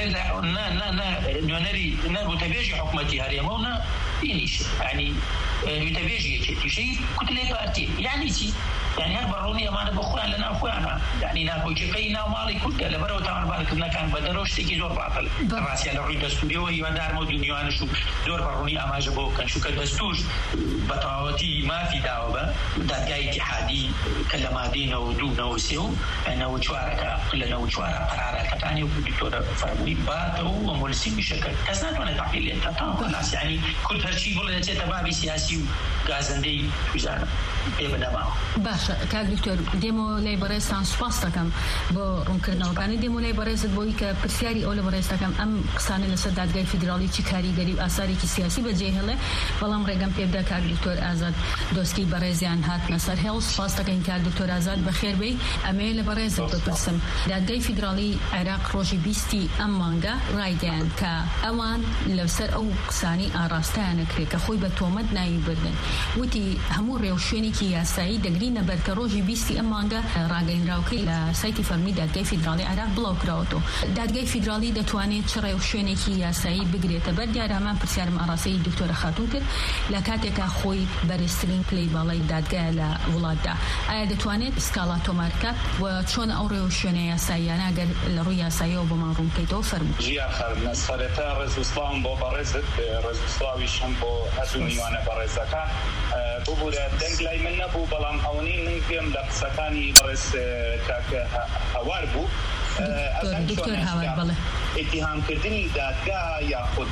نوێنەری نەبووتەبێژی حکوومەتی هەرێمە و نە بینیش ینی وتەبێژی یەکێتیشەی کوتلەی پارتی یعنی چی یعنی هەر بەڕوونی ئەمانە بۆ خۆیان لە ناو خۆیانە یعنی ناکۆچەکەی ناو ماڵی کوردە لەبەرەوە تاوانبارکردنەکان بە دەرەوە شتێکی زۆر باتڵ ڕاستیان لە ڕووی دەستوریەوە هیوادارمە و دنیوانش و زۆر بەڕوونی ئاماژە بۆ بکەن چونکە دەستور بە تەواوەتی مافی داوە بە دادگای ئیتیحادی کە لە مادەی نەوە دوو نەوە سێ و نەوە چوارەکە لە نەوە چوارە قەرارەکەتانی و دکتۆرە فەرمووی باتەوە و مۆلیسی میشەکە کەس ناتوانێت تەعقیلێتە تەواو خلاص یعنی کورد هەرچی بڵێ چێتە بابی سیاسی و گازەندەی توزانە پێ بنەماوە. باشە کاک دکتۆر دێمە لای بەڕێزتان سوپاس دەکەم بۆ ڕوونکردنەوەکانی دێمە لای بەڕێزت بۆی کە پرسیاری ئەو لە بەڕێز دەکەم ئەم قسانە لەسەر دادگای فیدراڵی چی کاریگەری و ئاسارێکی سیاسی بەجێهێڵێ بەڵام ڕێگەم پێ بدە کاک دکتۆر ئازاد دۆسکی بەڕێزیان هاتنە سەر هێڵ سوپاس دەکەین کاک دکتۆر ئازاد بەخێر بێی ئەمێ لە بەڕێزت بپرسم دادگای فیدراڵی عێراق ڕۆژی بیستی ئەم مانگە ڕایگەیاند کە ئەوان لەسەر ئەو قسانی ئاراستەیان نەکرێت کە خۆی بە تۆمەت ناوی بردن وتی هەموو ڕێو شوێنێکی یاسایی دەگرینە بەر کە ڕۆژی بیستی ئەم مانگە ڕاگەیەنراوەکەی لە سایتی فەرمی دادگای فیدراڵی عێراق بڵاو کراوەتەوە دادگای فیدراڵی دەتوانێت چ ڕێو شوێنێکی یاسایی بگرێتە بەر دیارە هەمان پرسیارم ئاڕاستەی دکتۆرە خاتون کرد لە کاتێکا خۆی بەرزترین پلەی باڵای دادگایە لە وڵاتدا ئایا دەتوانێت ئسکاڵا تۆمارکە و چۆن ئەو ڕێو شوێنە یاساییانە ئەگەر لە ڕووی یاساییەوە بۆمان ڕوون بکەیتەوە فەرموو. ژیا خەرنە سەرەتا ڕێزوسڵاوم بۆ بەڕێزت ڕێزوسڵاویشم بۆ هەردوو میوانە بەڕێزەکان ببوورە دەنگ لای من نەبوو بەڵام ئەوەی من پێم لە قسەکانی بەڕێز کاکە هەوار بوو دکتۆر هاوار بڵێ اتهامکردنی دادگا یاخود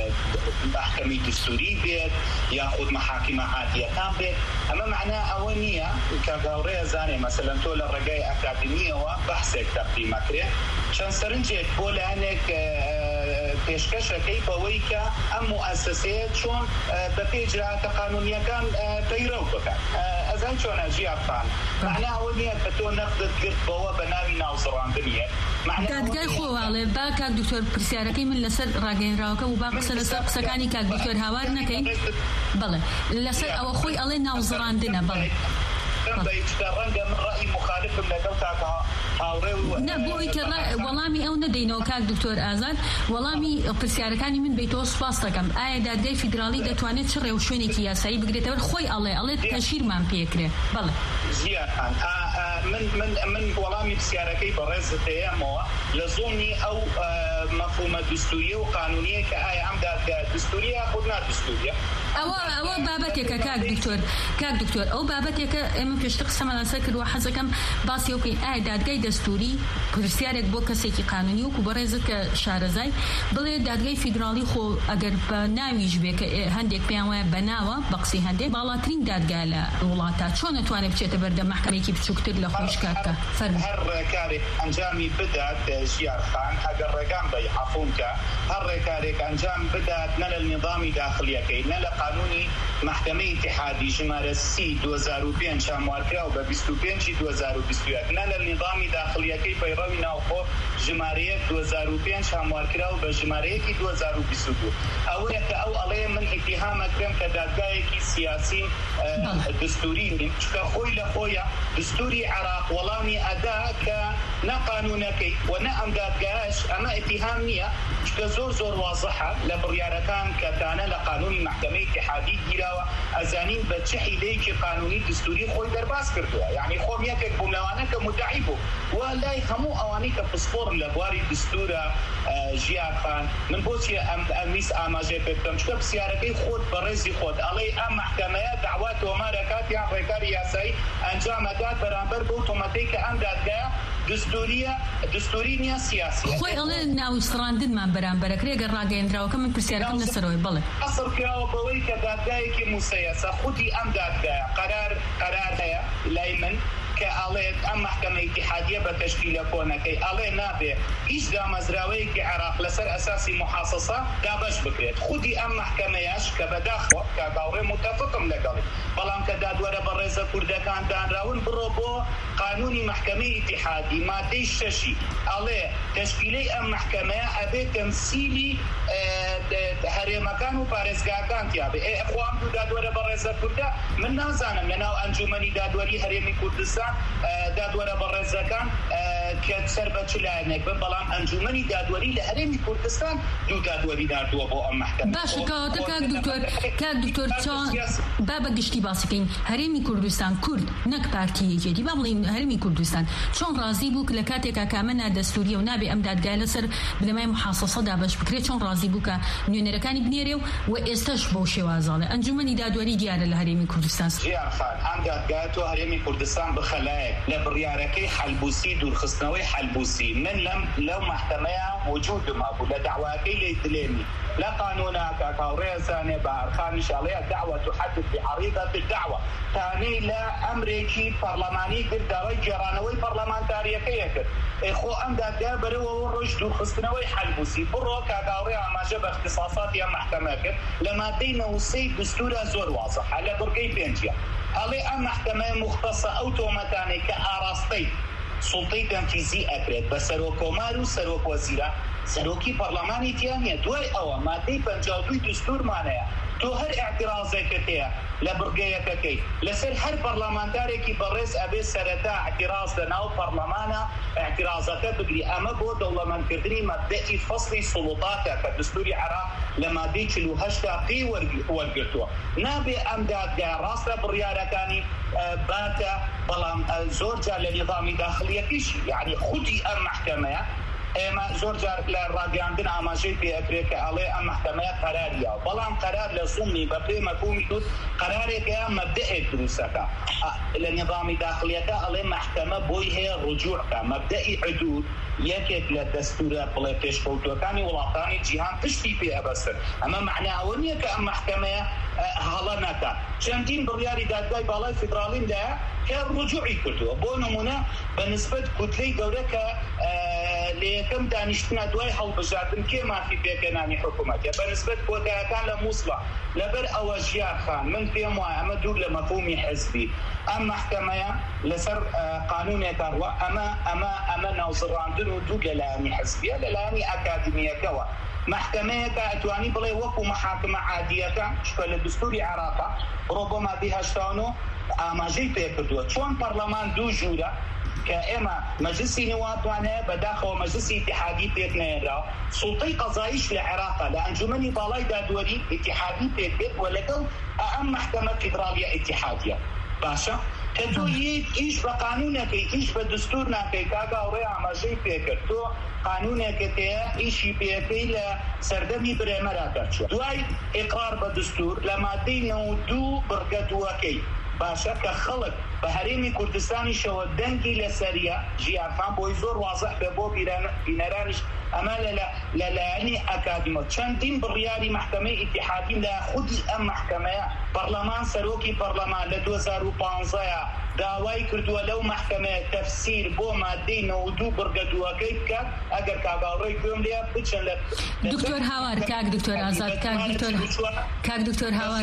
محکمەی دستوری بێت یاخود محاکمە عادیەکان بێت ئەمە معنە ئەوە نییە کە گاوڕێ زانێ مەسەلەن تۆ لە ڕێگای ئەکادمیەوە بەحسێک تەقدیمەکرێت چەند سەرنجێک بۆ لایەنێک پێشکەشەکەی بەوەی کە ئەم موئەسسەیە چۆن بە پێی ئیجراءاتە قانونیەکان پەیڕەو بکات. ئەزان چۆنە ژیانتان معنە ئەوە نییە کە تۆ نەقدت کرد بەوە بە ناوی ناوزڕاندنیە. دادگای خۆواڵێ با کاک دکتۆر پرسیارەکەی من لەسەر ڕاگەیەنراوەکە و با قسە لەسەر قسەکانی کاک دکتۆر هاوار نەکەین. بەڵێ لەسەر ئەوە خۆی ئەڵێ ناوزڕاندنە. بەڵێ ڕەنگە من ڕەئی مخالفم لەگەڵ تاکە نە بۆی کە وەڵامی ئەو نەدەینەوە کاک دکتۆر ئازاد وەڵامی پرسیارەکانی من بێتەوە سوپاس دەکەم. ئایا دادگای فیدراڵی دەتوانێت چ ڕێو شوێنێکی یاسایی بگرێتەوە؟ خۆی ئەڵێ ئەڵێ تەشیرمان پێکرێ. بەڵێ زیاتان من من من وەڵامی پرسیارەکەی بەڕێزت هەیەمەوە لە زۆنی ئەو مەفهومە دستوریە و قانونیە کە ئایا ئەم دادگا دستوریە خۆ نادستوریە. ئەوە ئەوە بابەتێکە کاک دکتۆر کاک دکتۆر ئەو بابەتێکە ئێمە پێشتر قسەمان لەسەر کردووە حەزەکەم باسی ئەو بکەین ئایا دادگای دەستوری پرسیارێک بۆ کەسێکی قانونی وکو بەڕێزت کە شارەزای بڵێ دادگای فیدراڵی خۆ ئەگەر بە ناویش بێ کە هەندێک پێیان وایە بە ناوە بە قسەی هەندێک باڵاترین دادگا لە وڵاتە چۆن نەتوانێت بچێتە بەردە محکەمەیەکی بچووکتر لە خۆش کارکە فەرموو. هەر ڕێکارێک ئەنجامی بدات ژیارخان ئەگەر ڕێگان بە عەفوونکە هەر ڕێکارێک ئەنجام بدات نە لە نظامی داخلیەکەی نە لە قانونی محکمەی اتحادی ژمارە سی دوو هەزار و پێنج چاموارکراو بە بیست و پێنج دوو هەزار و بیست و یەک نە لە نظامی داخلیەکەی پەیڕەوی ناوخۆ ژمارەیە دوو هەزار و پێنج چاموارکراو بە ژمارەیەکی دوو هەزار و بیست و دوو. ئەوەیە کە ئەو ئەڵێ من ئیتیهامەکرێم کە دادگایەکی سیاسی دستوری نیم چکە خۆی لە خۆیە دستوری عێراق وەڵامی ئەدا کە نە قانونەکەی و نە ئەم دادگایش ئەمە ئیتیهام نییە چکە زۆر زۆر وازەحە لە بڕیارەکان کە تانە لە قانونی محکمەی اتحادی گیراوە ئەزانین بە چه حیلەیەکی قانونی دستوری خۆی دەرباز کردووە. یعنی خۆم یەکێک بووم لەوانە کە مدعی بوو و لای هەموو ئەوانەی کە پسپۆڕن لە بواری دستورە ژیانخان من بۆچی ئەم ویست ئاماژەی پێ بکەم چکە پرسیارەکەی خۆت بەڕێزی خۆت ئەڵێ ئەم محکەمەیە داوا تۆمارەکات یان ڕێکاری یاسایی ئەنجامەدات بەرامبەر بۆ تۆمەتەی کە ئەم دادگایە دستوریە دستوری نییە سیاسی. خۆی ئەڵێ ناوستڕاندنمان بەرامبەرەکرێ گەر ڕاگەیەندراوەکە من پرسیارەکەم لەسەرەوەی بڵێ ئەسڵ کراوە بەوەی کە دادگایەکی موسەیەسە خودی ئەم دادگایە قەرار قەرار هەیە لای من کە ئەڵێت ئەم محکمە اتحادیە بە تەشکیلە کۆنەکەی ئەڵێ نابێ هیچ دامەزراوەیەکی عێراق لەسەر ئەساسی محاسەسە دابەش بکرێت. خودی ئەم محکمەیەش کە بەداخەوە کە باوڕێ متەفقم لەگەڵی بەڵام کە دادوەرە بە ڕێزە کوردەکان دانراون بڕۆ بۆ قانونی محکمەی اتحادی مادەی شەشی ئەڵێ تەشکیلەی ئەم محکمەیە ئەبێ تەمسیلی هەرێمەکان و پارێزگاکان تیابێ. ئەخوام دوو دادوەرە بە ڕێزە کوردە من نازانم لەناو ئەنجومەنی دادوەری هەرێمی کوردستان دادوەرە بەڕێزەکان کە سەر بە چ لایەنێک بن بەڵام ئەنجومەنی دادوەری لە هەرێمی کوردستان دوو دادوەری داردووە بۆ ئەم محکەمە. باشە کەواتە کاک دکتۆر کاک دکتۆر چۆن با بە گشتی باسەکەین هەرێمی کوردستان کورد نەک پارتیەکێتی با بڵین هەرێمی کوردستان چۆن ڕازی بوو لە کاتێکا کامە نادەستوریە و نابێ ئەم دادگای لەسەر بنەمای محاسەسە دابەش بکرێت چۆن ڕازی بوو کە نوێنەرەکانی بنێرێ و ئێستاش بەو شێوازاڵێ ئەنجومەنی دادوەری دیارە لە هەرێمی کوردستان. ژیانخان ئەم دادگای تۆ هەرێمی کوردستان بخەلایەک لە بڕیارەکەی حەلبوسی دوورخستنەوەی حەلبوسی من لەم لەو محکەمەیە موجودم بوو لە داواکەی لێ دلێنی لا قانونا كاوريساني بارخاني شاليه دعوه تحدث بعريضه الدعوه ثاني لا امريكي برلماني قداوي جرانوي برلمانتاريه كيكر اخو ام دا برو رشد خصنوي حلبوسي برو كاوري ما جاب اختصاصات يا محكمه لما دينا وسي دستور زور واضح على برقي بينجيا علي ام محكمه مختصه اوتوماتاني كاراستي سلطه تنفيذي اكريت بسرو كومارو سرو وزيره سەرۆکی پەرلەمانی تیانە دوای ئەوە مادەی پەنجاو و دوو دستورمانەیە تۆ هەر ئاعتیرازێکت هەیە لە بڕگەیەکەکەی لەسەر هەر پەرلەمانتارێکی بەڕێز ئەبێ سەرەتا ئاعتیراز لەناو پەرلەمانە ئاعتیرازەکە بگری ئەمە بۆ دەوڵەمەندکردنی مەبدەئی فەسڵی سوڵوتاتە کە دستوری عێراق لە مادەی چل و هەشتا پێی وەرگرتووە نابێ ئەم دادگای ڕاستە بڕیارەکانی باتە بەڵام زۆر جار لە نظامی داخلیەکیشی یعنی خودی ئەم محکەمەیە ئێمە زۆر جار لە ڕاگەاندن ئاماژەی پێئەکرێت کە ئەڵێ ئەم محکەمەیە قەراریە، بەڵام قەرار لە زومنی بە پێی مەفهومی دوت قەرارێکە مەبدەئێک دروستەکە لە نظامی داخلیەکە ئەڵێ محکەمە بۆی هەیە ڕجوعکە مەبدەئی حدود یەکێک لە دەستورە بڵێ پێشکەوتوەکانی وڵاتانی جیهان پشتی پێ ئەبەستن. ئەمە معنای ئەوە نییە کە ئەم محکەمەیە هەڵە نەکات. چەندین بڕیاری دادگای باڵای فیدراڵیمدایە کە ڕجوعی کردووە. بۆ نمونە بە نسبەت کوتلەی گەورە کە لە یەکەم دانیشتنە دوای هەڵبژاردن کێ مافی پێکەنانی حکوومەتە بە نسبەت کۆتایەکان لە مووسڵە لەبەر ئەوە ژیار خان من پێم وایە ئەمە دوور لە مەفهومی حزبی ئەم محکەمەیە لەسەر قانونێکە ڕوا ئەمە ئەمە ئەمە ناوزڕاندن و دوو لەلایەنی حزبیە لەلایەنی ئەکادمیەکەوە. محکەمەیەکە ئەتوانی بڵێ وەکو محاکمە عادیەکە شکە لە دستوری عێراقا بڕۆ بۆ مادەی هەشتا و نۆ ئاماژەی پێ کردووە چۆن پەرلەمان دوو ژوورە کە ئێمە مەجلسی نوابوانەیە بەداخەوە مەجلسی ئیتیحادی پێک نێراوە سوڵتەی قەزاییش لە عێراقا لە ئەنجومەنی باڵای دادوەری ئیتیحادی پێک بێت و لەگەڵ ئەم محکەمە فیدراڵیە ئیتیحادیە باشە کە تۆ ئیش بە قانونەکەی ئیش بە دستور ناکەی کاگاوڕێ ئاماژەی پێکرد تۆ قانونێکت هەیە ئیشی پێەکەی لە سەردەمی برێمەرا دەرچووە دوای ئیقرار بە دستور لە مادەی نەوە و دوو بڕگە دووەکەی باشە کە خەڵک بە هەرێمی کوردستانیشەوە دەنگی لەسەریە ژیارخان بۆی زۆر وازەح بێ بۆ بینەرانیش ئەمە لەلایەنی ئەکادیمە چەندین بڕیاری محکەمەی ئیتیحادی لە خودی ئەم محکەمەیە پەرلەمان سەرۆکی پەرلەمان لە دوو هەزار و پانزە داوای کردووە لەو محکەمەیە تەفسیر بۆ مادەی نەوە و دوو بڕگە دووەکەی بکات ئەگەر کاگاوڕێی گوێم لێ بچن لە دکتۆر هاوار کاک دکتۆر ئازاد کاک دکتۆر هاوار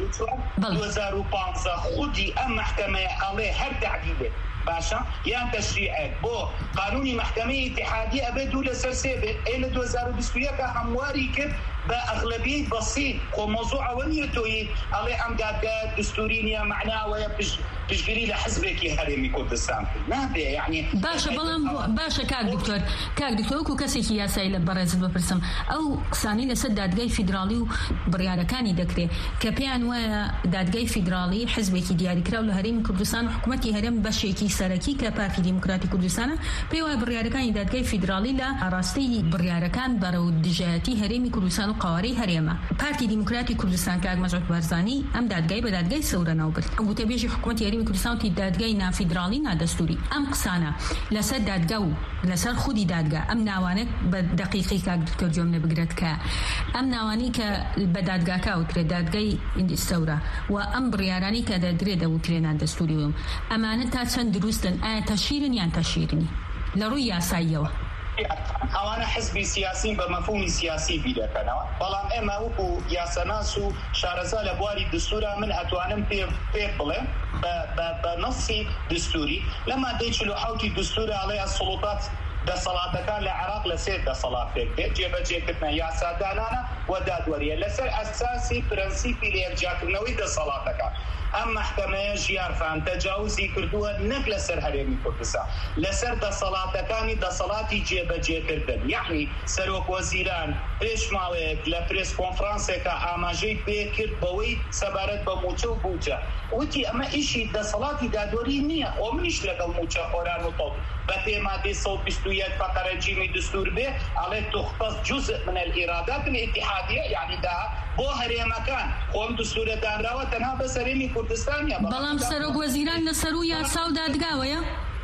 دوو هەزار و پانزە خودی ئەم محکەمەیە ئەڵێ هەر تعدیلێت باشە یان تەشریعێک بۆ قانونی محکەمەی ئیتیحادی ئەبێ دوو لەسەر سێ بێت ئێ لە دوو هەزار و بیست و یەک هەمواری کرد بە ئەغلبیەت بەسیط خۆ مۆزوع ئەوە نیە تۆیی ئەڵێ ئەم دادگایە دستوری نییە معناوەیە پشتگیری لە حزبێکی هەرێمی کوردستان کرد نابێ یعنی باشە بەڵام باشە کاک دکتۆر کاک دکتۆر وەکو کەسێکی یاسایی لە بەڕێزت بپرسم ئەو قسانی لەسەر دادگای فیدراڵی و بڕیارەکانی دەکرێت کە پێیان وایە دادگای فیدراڵی حزبێکی دیاریکراو لە هەرێمی کوردستان و حکوومەتی هەرێم بەشێکی سەرەکی کە پارتی دیموکراتی کوردستانە پێی وایە بڕیارەکانی دادگای فیدراڵی لە ڕاستی بڕیارەکان بەرەو دژایەتی هەرێمی کوردستان و قوارەی هەرێمە پارتی دیموکراتی کوردستان کاک مەجید بارزانی ئەم دادگای بە دادگای سەورە ناوبرد وتەبێژی حکوومەتی هەرێمی کوردستان وتی دادگای نافیدراڵی نادەستوری ئەم قسانە لەسەر دادگا و لەسەر خودی دادگا ئەم ناوانە بە دقیقی کاک دکتۆر جۆم نەبگرێت کە ئەم ناوانی کە بە دادگاکە وترێت دادگای سەورە و ئەم بڕیارانی کە دەدرێت دەوترێ نادەستوری وم ئەمانە تا چەند دروستن ئایا تەشیرن یان تەشیرنی لە ڕووی یاساییەوە ئەوانە حزبی سیاسی بە مەفهومی سیاسی بیرەکەنەوە بەڵام ئێمە وەکو یاسەناس و شارەزا لە بواری دستورە من ئەتوانم پێ بڵێم بە نەسی دستوری لە مادەی چل و حەوتی دستورە ئەڵێ سڵوتات دەسەڵاتەکان لە عێراق لە سێ دەسەڵات پێک بێت جێبەجێکردنە یاسادانانە و دادوەریە لەسەر ئەساسی پرەنسیپی لە یەکجاکردنەوەی دەسەڵاتەکان ئەم محکەمەیە ژیارخان تەجاوزی کردووە نەک لەسەر هەرێمی کوردستان لەسەر دەسەڵاتەکانی دەسەڵاتی جێبەجێکردن یعنی سەرۆک وەزیران پێش ماوەیەک لە پرێس کۆنفرانسێکە ئاماژەی پێ کرد بەوەی سەبارەت بە موچە و بوجە وتی ئەمە ئیشی دەسەڵاتی دادوەری نییە ئەو منیش لەگەڵ موچە خۆران و تۆڵ بە پێ مادەی سەد و بیست و یەک فەقرە جیمی دستور بێ ئەڵێ تختص جزء من الإيرادات الاتحادية يعني دا بۆ هەرێمەکان خۆم دستورە دانراوە تەنها بە سەرێمی کوردستانیە بەڵام سەرۆک وەزیران لەسەر و یاسا و دادگاوەیە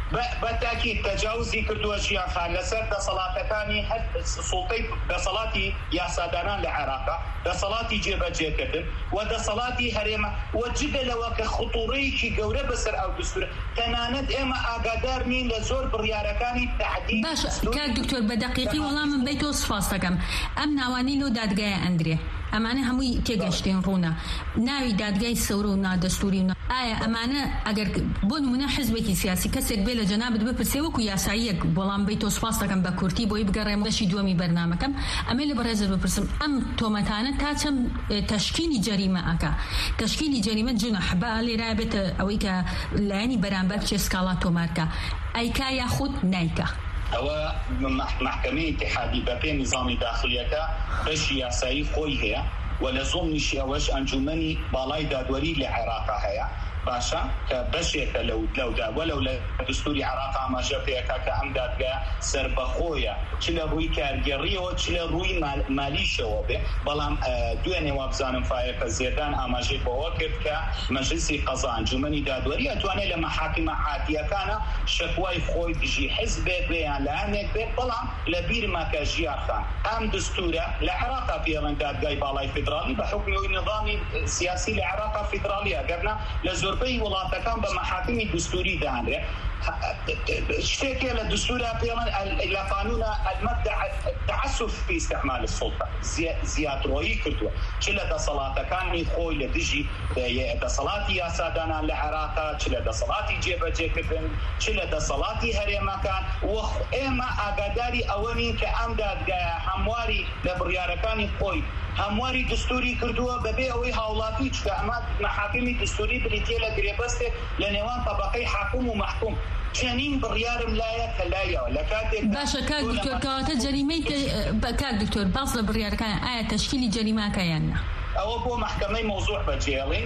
بەتاکید تەجاوزی کردووە ژیانخان لەسەر دەسەڵاتەکانی هەر سوڵتەی دەسەڵاتی یاسادانان لە عێراقا دەسەڵاتی جێبەجێکردن و دەسەڵاتی هەرێمە و جگە لەوە کە خوتوڕەیەکی گەورە بەسەر ئەو دستورە تەنانەت ئێمە ئاگادار نین لە زۆر بڕیارەکانی تەعدیل باشە کاک دکتۆر بە دەقیقی وەڵامم بێتەوە سوپاس دەکەم ئەم ناوانەی لەو دادگایە ئەندرێ ئەمانە هەمووی تێگەشتێن ڕوونە ناوی دادگای سەورە و نادەستوری و ئایا ئەمانە ئەگەر بۆ نمونە حزبێکی سیاسی کەسێک بێ لە جەنابەت بپرسێ وەکو یاساییەک بەڵام بێتەوە سوپاس دەکەم بە کورتی بۆی بگەڕێم بەشی دووەمی بەرنامەکەم ئەمێ لە بەڕێزت بپرسم ئەم تۆمەتانە تا چەند تەشکیلی جەریمە ئەکا تەشکیلی جەریمە جونەح بە لێرا بێتە ئەوەی کە لایەنی بەرامبەر چێ سکاڵا تۆمارکە ئەیکا یاخود نایکا ئەوە محکەمەی ئیتیحادی بە پێی نظامی داخلیەکە بەشی یاسایی خۆی هەیە و لە زۆمنیشی ئەوەش ئەنجومەنی باڵای دادوەری لە عێراقا هەیە باشە کە بەشێکە لەو لەودا وەلەو لە دستوری عێراق ئاماژەپەیەکە کە ئەم دادگا سەربەخۆیە چ لە ڕووی کارگەڕیەوە چ لە ڕووی مالیشەوە بێ بەڵام دوێنێ وا بزانم فایەکە زێدان ئاماژەی بەوە کرد کە مەجلیسی قەزا ئەنجومەنی دادوەری ئەتوانێت لە مەحاکمە عادیەکانە شەکوای خۆی دژی حیزبێک بێ یان لایەنێک بێت بەڵام لە بیرما کە ژیارخان ئەم دستورە لە عێراقا پێڵەن دادگای باڵای فیدرالی بە حکمی نظامی سیاسی لە عێراقا فیدرالیە گەرنا لە زۆربەی وڵاتەکان بە مەحاکمی دستوری دەهانرێ شتێکێ لە دستورە پێڵەن لە قانونە المبدأ التعسف في استعمال السلطة زیادڕۆیی کردووە چ لە دەسەڵاتەکانی خۆی لە دژی دەسەڵاتی یاسادانان لە عێراقا چ لە دەسەڵاتی جێبەجێکردن چ لە دەسەڵاتی هەرێمەکان و ئێمە ئاگاداری ئەوە نین کە ئەم دادگایە هەمواری لە بڕیارەکانی خۆی هەمواری دستوری کردووە بەبێ ئەوەی هاوڵاتی چکە ئەمە مەحاکمی دستوری بریتیە لە گرێبەستێک لە نێوان طەبەقەی حاکم و مەحکوم چنین بڕیارم لایە کە لایەوە لە کاتێک باشە کاک دکتۆر کەواتە جەریمەی کاک دکتۆر باس لە بڕیارەکان ئایا تەشکیلی جەریماکە یان نا ئەوە بۆ محکمەی مۆزوع بەجێڵین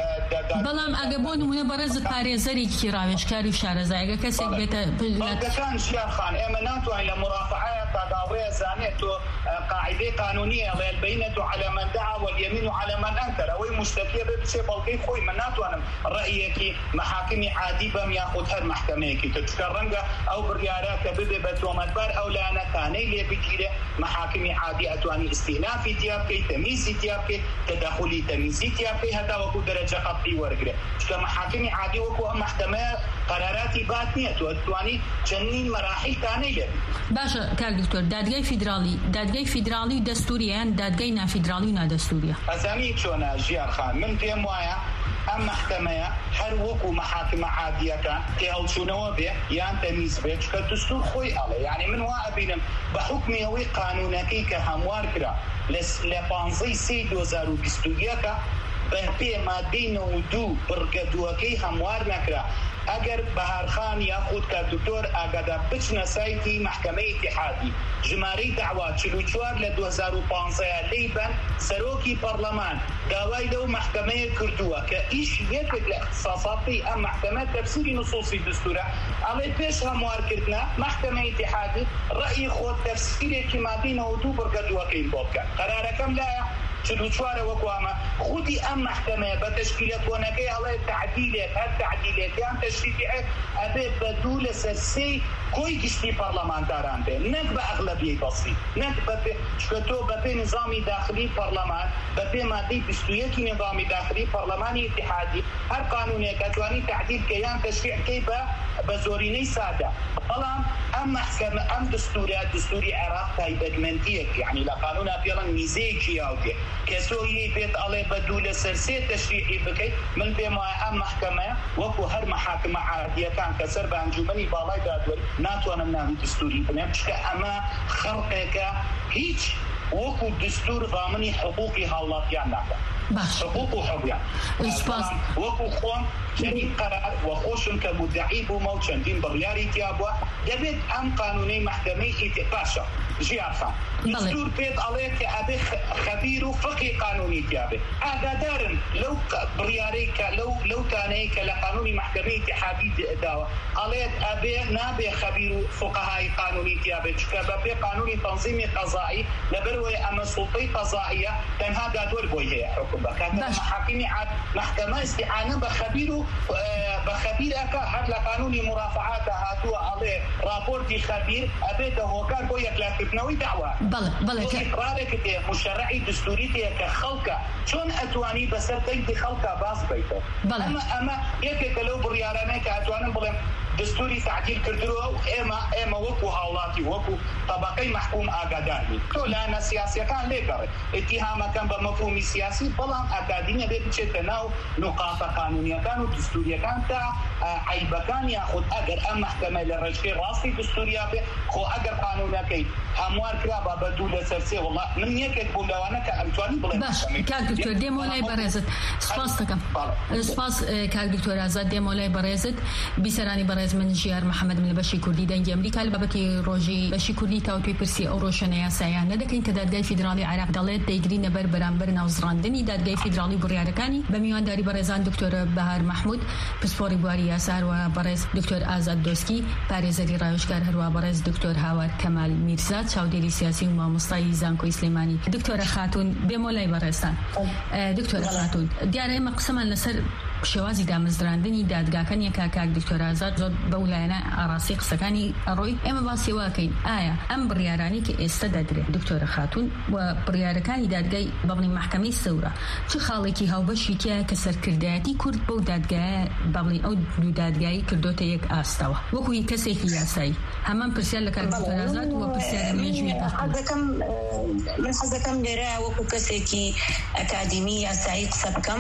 بەڵام ئەگە بۆ نمونە بەڕێزت پارێزەرێکی ڕاوێژکاری و شارەزایەگە کەسێک بێتە بەڵگەکان ژیانخان ئێمە ناتوانین لە مڕافعەیە تاداوەیە زانێت تۆ قاعدەی قانونیە ئەڵێ البەینەة على من دعا واليمين على من أنكر ئەوەی مشتەکیە بێ بچێ بەڵگەی خۆی من ناتوانم ڕەئیەکی مەحاکمی عادی بەم یاخود هەر محکمەیەکی تر چکە ڕەنگە ئەو بڕیارە کە ببێ بە تۆمەتبار ئەو لایەنەکانەی لێ بگیرێ مەحاکمی عادی ئەتوانی ئیستینافی تیا بکەی تەمیزی تیا بکەی تدخلی تەمیزی تیا بکەی هەتا وەکو دەرەجە قەطعی وەرگرێ چکە مەحاکمی عادی وەکو ئەم محکمەیە قەراراتی بات نییە تۆ ئەتوانی چەندین مەراحیل تانەی لێ باشە کاک دکتۆر دادگای فیدرالی دادگای فیدرالی و دەستوریان دادگای نافیدرالی و نادەستوریە ئەزانی چۆنە ژیانخان من پێم وایە ئەم محکمەیە هەر وەکو مەحاکمە عادیەکان تێ هەڵچوونەوە بێ یان تەمیز بێ چکە دستور خۆی ئەڵێ یعنی من وا ئەبینم بە حکمی ئەوەی قانونەکەی کە هەموار کرا لە پانزەی سێی دو هەزار و بیست و یەکە بە پێ مادەی نەوە و دوو بڕگەدووەکەی هەموار نەکرا ئەگەر بەهارخان یاخود کە دکتۆر ئاگادار بچنە سایتی محکمەی ئیتیحادی ژمارەی داوا چل و چوار لە دو هەزار و پانزە لەیبەن سەرۆکی پەرلەمان داوای لەو محکمەیە کردووە کە ئیش یەکێک لە اختصاصاتی ئەم محکمە تەفسیری نصوصی دستورە ئەڵێ پێش هەموارکردنە محکمەی ئیتیحادی ڕەئی خۆت تەفسیرێکی مادەی نەوە و دوو بڕگەدووەکەی بۆ بکە قەرارەکەم لایە چل و چوارە وەکو ئەمە خودی ئەم محکمەیە بە تەشکیلە کۆنەکەی هەڵێ تعدیلێک هەر تعدیلێکیان تەشریعێک ئەبێت بە دوو لەسەر سێی کۆی گشتی پەرلەمانتاران بێن نەک بە ئەغلەبیەی بەسیط نەک بە پێ چکە تۆ بە پێ نظامی داخلی پەرلەمان بە پێ مادەی بیست و یەکی نظامی داخلی پەرلەمانی ئیتیحادی هەر قانونێک ئەتوانی تعدیل بکەی یان تەشریعکەی بە بە زۆرینەی سادە بەڵام ئەم محکمە ئەم دستورە دستوری عێراق تایبەتمەندیەک یعنی لە قانونا پێڵەن میزەیەکی یاوتێ کە تۆی پێت ئەڵێ بە دوو لەسەر سێ تەشریعی بکەیت من پێم وایە ئەم محکمەیە وەکو هەر مەحاکمە عادیەکان کە سەر بە ئەنجومەنی باڵای دادوەری ناتوانم ناوی دستوری بنێم چکە ئەمە خەڵقێکە هیچ وەکو دستور ضامنی حقوقی هاوڵاتیان ناکات حقوق و حقوقیان وەکو خۆم چەندین قەرار وە خۆشم کە مدعی بوومە و چەندین بڕیاری تیا بووە دەبێت ئەم قانونەی محکمەی ئیتیحادی ژیانخان دستور پێت ئەڵێ کە ئەبێ خەبیر و فقی قانونی تیا بێ ئاگادارن لەو بڕیارەی کە لەو لەو تانەیە کە لە قانونی محکمەی ئیتیحادی داوە ئەڵێت ئەبێ نابێ خەبیر و فقەهای قانونی تیا بێت چکە بە پێ قانونی تەنزیمی قەزایی لەبەرەوەی ئەمە سوڵتەی قەزاییە تەنها دادوەر بۆی هەیە حکم بکات محاکمی عاد محکمە استعانە بە خەبیر و بە خەبیر ئەکا هەر لە قانونی مرافعاتە هاتووە ئەڵێ راپۆرتی خەبیر ئەبێتە هۆکار بۆ یەکلاکردنەوەی داوا ئقرارێکت هەیە مشەرعی دستوریت هەیە کە خەڵکە چۆن ئەتوانی بەسەر دەنگی خەڵکە باس بێتەوە ئەمە ئەمە یەکێکە لەو بڕیارانەیە کە ئەتوانم بڵێم دستوری تعدیل کردووە و ئێمە ئێمە وەکو هاوڵاتی وەکو طبقەی محکوم ئاگادارین تۆ لایەنە سیاسیەکان لێگەڕێت اتهامەکان بە مەفهومی سیاسی بەڵام ئاگادینە بێت بچێتە ناو نقاطە قانونیەکان و دستوریەکان تا عیبەکان یاخود ئەگەر ئەم محکەمە لە ڕێژەی ڕاستی دستوریا بێ خۆ ئەگەر قانونەکەی هەموار کرا با بە دوو لەسەر سێ وڵا من یەکێک بوو لەوانە کە ئەمتوانی بڵێ باش کاک دکتۆر دێمە لای بەڕێزت سپاس دەکەم سپاس کاک دکتۆر ئازاد دێمە لای بەڕێزت بیسەرانی بەڕێز من ژیار محەممەد من لە بەشی کوردی دەنگی ئەمریکا لە بابەتی ڕۆژی بەشی کوردی تاوتوی پرسی ئەو ڕۆژانە یاساییان نەدەکەین کە دادگای فیدراڵی عێراق دەڵێت دەیگرینە بەر بەرامبەر ناوزڕاندنی دادگای فیدراڵی بڕیارەکانی بە میوانداری بەڕێزان دکتۆر بەهار محمود پسپۆری بواری یاسار و بەڕێز دکتۆر ئازاد دۆسکی پارێزەری ڕاوێژگار هەروە بەڕێز دکتۆر هاوار کەمال میرزا چاودێری سیاسی و مامۆستای زانکۆی سلێمانی دکتۆرە خاتون بێمە لای بەڕێستان دکتۆرە خاتون دیارە ئێمە قسەمان لەسەر شێوازی دامەزراندنی دادگاکان یەکا کاک دکتۆر ئازاد زۆر بەو لایەنە ئاڕاستی قسەکانی ئەڕۆی ئێمە باسی واکەین ئایا ئەم بڕیارانی کە ئێستا دەدرێت دکتۆرە خاتون و بڕیارەکانی دادگای بەڵێ محکەمەی سەورە چ خاڵێکی هاوبەشی تایە کە سەرکردایەتی کورد بەو دادگایە بەڵێ ئەو دوو دادگایی کردوتە یەک ئاستەوە وەکوی کەسێکی یاسایی هەمان پرسیار لە کاک دکتۆر ئازاد و پرسیارە مێژوویەکە من حەز دەکەم لێرە وەکو کەسێکی ئەکادیمی یاسایی قسە بکەم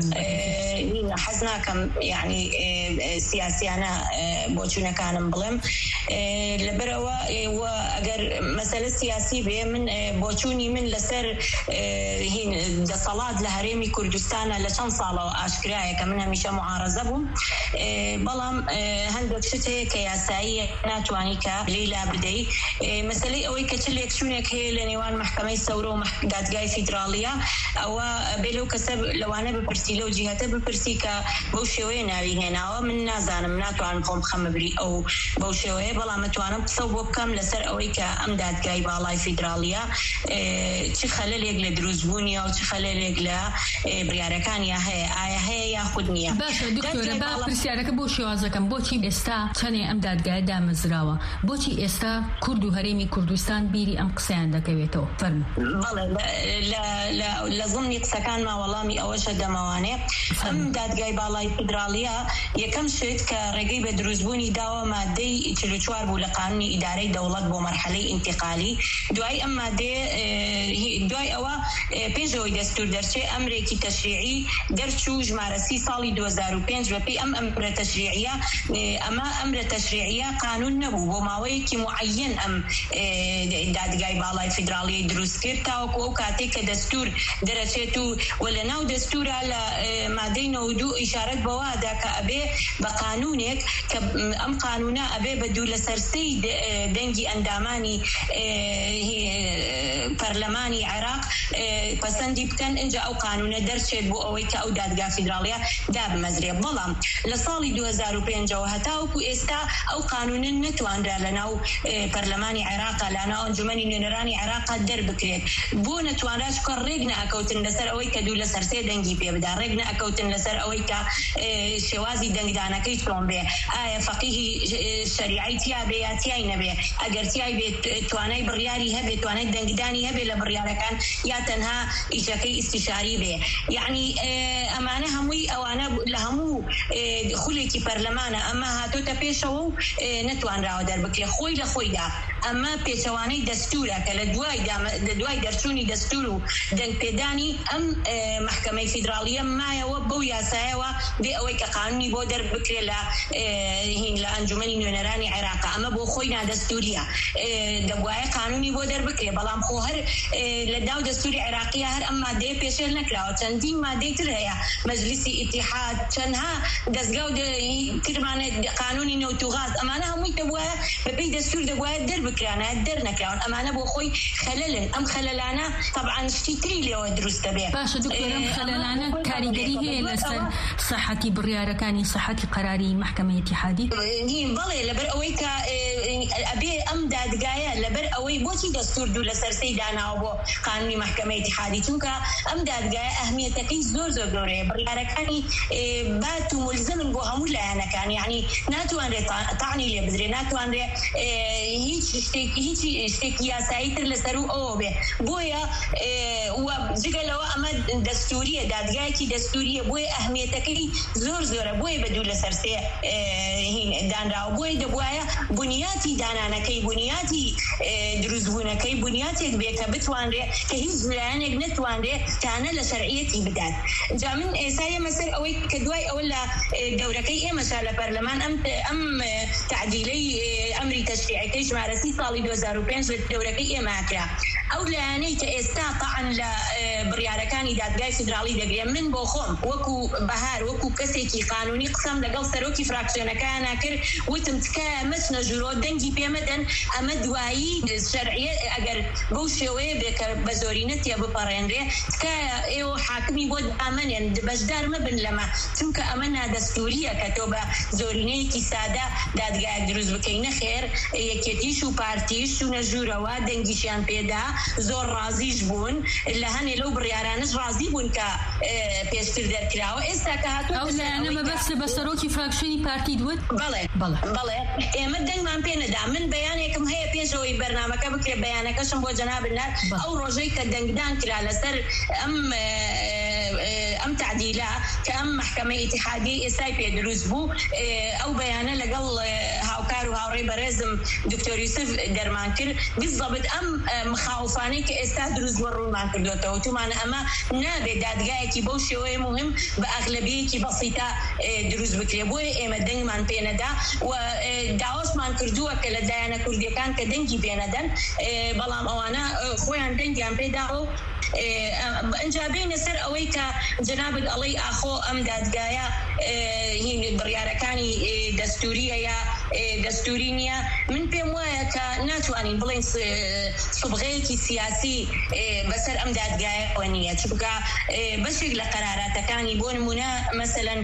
حەز ناکەم یعنی سیاسیانە بۆچوونەکانم بڵێم لەبەرەوە ئەگەر مەسەلە سیاسی بێ من بۆچوونی من لەسەر دەسەڵات لە هەرێمی کوردستانە لە چەند ساڵەوە ئاشکرایە کە من هەمیشە معارەزە بووم بەڵام هەندێک شت هەیە کە یاسایی ناتوانی کە لێلا بدەی مەسەلەی ئەوەی کە چ لێکچوونێک هەیە لە نێوان محکەمەی سەورە و دادگای فیدراڵیە ئەوە بێ لەو کەسە لەوانە بپرسی لەو جیهەتە بپرسی کە بەو شێوەیە ناوی هێناوە من نازانم ناتوانم خۆم خەمەبری ئەو بەو شێوەیە بەڵام متوانم قسە بۆ بکەم لەسەر ئەوەی کە ئەم دادگای باڵای فیدراڵیە چ خەلەلێک لە دروستبوونیە و چ خەلەلێک لە بڕیارەکانیا هەیە ئایا هەیە یاخود نییە باشە دکتۆرە با پرسیارەکە بۆ شێوازەکەم بۆچی ئێستا چەنێ ئەم دادگایە دامەزراوە بۆچی ئێستا کورد و هەرێمی کوردستان بیری ئەم قسەیان دەکەوێتەوە فەرموو لە زمانی قسەکانمان وەڵامی ئەوەشە دەمەوانێ ئەم دادگای باڵای فیدراڵیە یەکەم شت کە ڕێگەی بە دروستبوونی داوە مادەی چل و چوار بوو لە قانونی ئیدارەی دەوڵەت بۆ مەرحەلەی ئینتیقالی دوای ئەم مادێ دوای ئەوە پێشەوەی دەستور دەرچێ ئەمرێکی تەشریعی دەرچوو ژمارەسی ساڵی دوو هەزار و پێنج بەپێی ئەم ئەمرە تەشریعیە ئەمە ئەمرە تەشریعیە قانون نەبوو بۆ ماوەیەکی معەیەن ئەم دادگای باڵای فیدراڵیە دروست کرد تاوەکو ئەو کاتێک کە دەستور دەرەچێت و وە لە ناو دەستورە لە مادەی نەوە دوو ئیشارەت بەوادا کە ئەبێ بە قانونێک کە ئەم قانونە ئەبێ بە دوو لەسەر سێی دەنگی ئەندامانی پەرلەمانی عێراق پەسەندی بکەن اینجا ئەو قانونە دەرچێت بۆ ئەوەی کە ئەو دادگا فیدراڵیە دابمەزرێ بەڵام لە ساڵی دوو هەزار و پێنجەوە هەتاوەکو ئێستا ئەو قانونە نەتوانرا لە ناو پەرلەمانی عێراقا لە ناو ئەنجومەنی نوێنەرانی عێراقا دەربکرێت بۆ نەتوانرا چکە ڕێک نەئەکەوتن لەسەر ئەوەی کە دوو لەسەر سێ دەنگی پێ بدا ڕێک نەئەکەوتن لەسەر ئەوەی کە شێوازی دەنگدانەکەی چۆن بێ ئایا فەقیهی شەریعەی تیا بێ یا تیای نەبێ ئەگەر تیای بێت توانای بڕیاری هەبێت توانای دەنگدانی هەبێت لە بڕیارەکان یا تەنها ئیشەکەی ئیستیشاری بێ یعنی ئەمانە هەمووی ئەوانە لە هەموو خولێکی پەرلەمانە ئەمە هاتۆتە پێشەوە و نەتوانراوە دەربکرێ خۆی لە خۆیدا ئەمە پێچەوانەی دەستورە کە لە دوای لە دوای دەرچوونی دەستور و دەنگپێدانی ئەم محکەمەی فیدراڵیە مایەوە بەو یاسایەوە بێ ئەوەی کە قانونی بۆ دەربکرێ لە هین لە ئەنجومەنی نوێنەرانی عێراق ئەمە بۆ خۆی نادەستوریە دەبوایە قانونی بۆ دەربکرێ بەڵام خۆ هەر لە داو دەستوری عێراقیە هەر ئەم مادەیە پێشێل نەکراوە چەندین مادەی تر هەیە مەجلیسی ئیتیحاد چەندها دەستگا و ترمانە قانونی نەوتوغاز ئەمانە هەمووی دەبوایە بەپێی دەستور دەبوایە دەربکرانە دەرنەکراون ئەمانە بۆ خۆی خەلەلن ئەم خەلەلانە طبعاً شتی تری لێەوە دروست دەبێ باشە دکتۆر ئەم خەلەلانە کاریگەری هەیە لەسەر سەحەتی بڕیارەکانی سەحەتی قەراری محکەمەی ئیتیحادی بەڵێ لەبەر ئەوەی کە ئەبێ ئەم دادگایە لەبەر ئەوەی بۆچی دەستور دوو لەسەر سێی داناوە بۆ قانونی محکەمەی ئیتیحادی چونکە ئەم دادگایە ئەهمیەتەکەی زۆر زۆر گەورەیە بڕیارەکانی بات و ملزمن بۆ هەموو لایەنەکان یعنی ناتوانرێت تاعنی لێ بدرێ ناتوانرێ هیچ شتێکی هیچی شتێکی یاسایی تر لەسەر و ئەوە بێ بۆیە جگە لەوە ئەمە دەستوریە دادگایەکی دەستوریە بۆیە ئەهمیەتەکەی زۆر زۆرە بۆیە بە دوو لەسەر سێ دانراوە بۆیە دەبوایە بنیاتی بنیاتی دانانەکەی بنیاتی دروستبوونەکەی بنیاتێک بێ کە بتوانرێ کە هیچ لایەنێک نتوانرێ تانە لە شەرعیەتی بدات. جا من ئێستا ئێمە سەر ئەوەی کە دوای ئەوە لە دەورەکەی ئێمەشا لە پەرلەمان ئەم ئەم تعدیلەی ئەمری تەشریعەکەی ژمارە سی ساڵی دوو هەزار و پێنج دەورەکەی ئێمە کرا. ئەو لایەنەی کە ئێستا تەعەن لە بڕیارەکانی دادگای فیدراڵی دەگرێن، من بۆ خۆم وەکو بەهار وەکو کەسێکی قانونی قسەم لەگەڵ سەرۆکی فراکسیۆنەکانە کرد، وتم تکایە مەچنە ژوورۆ دەنگی پێمەدەن ئەمە دوایی شەرعیە ئەگەر بەو شێوەیە بێ کە بە زۆرینە تێ بپەڕێنرێ، تکایە ئێوە حاکمی بۆ دامەنێن بەشدار مەبن لەمە، چونکە ئەمە نادەستوریە کە تۆ بە زۆرینەیەکی سادە دادگایەک دروست بکەی. نەخێر یەکێتیش و پارتیش چوونە ژوورەوە دەنگیشیان پێدا، زۆر ڕازیش بوون، لە هەنێ لەو بڕیارانش ڕازی بوون کە پێشتر دەرکراوە. ئێستا کە هاتووە ئەو لایەنە بەسە بە سەرۆکی فراکسیۆنی پارتی دوت؟ بەڵێ بەڵێ ئێمە دەنگمان پێ نەدا. من بەیانێکم هەیە پێشەوەی بەرنامەکە بکرێ، بەیانەکەشم بۆ جەناب النار ئەو ڕۆژەی کە دەنگدان کرا لەسەر ئەم ئەم تعدیلە کە ئەم محکەمە ئیتیحادیە ئێستای پێ دروست بوو، ئەو بەیانە لەگەڵ هاوکار و هاوڕێی بەڕێزم دکتۆر یوسف دەرمان کرد، بالضبط ئەم مخاوفانەی کە ئێستا دروست بووە ڕوونمان کردوێتەوە. تومانە ئەمە نابێت دادگایەکی بەو شێوەیە مهم بە ئەغلەبیەکی بەسیطە دروست بکرێ. بۆیە ئێمە دەنگمان پێ نەدا و داوەشمان کردووە کە لە دایانە کوردیەکان کە دەنگی پێ نەدەن، بەڵام ئەوانە خۆیان دەنگیان پێداوە. ئەنجا بینە سەر ئەوەی کە جەنابت ئەڵەی ئاخۆ ئەم دادگایە بڕیارەکانی دەستوریە یا دەستوری نییە، من پێم وایە کە ناتوانین بڵێن سوبغەیەکی سیاسی بەسەر ئەم دادگایەوە نییە، چونکە بەشێک لە قەراراتەکانی بۆ نمونە مەسەلەن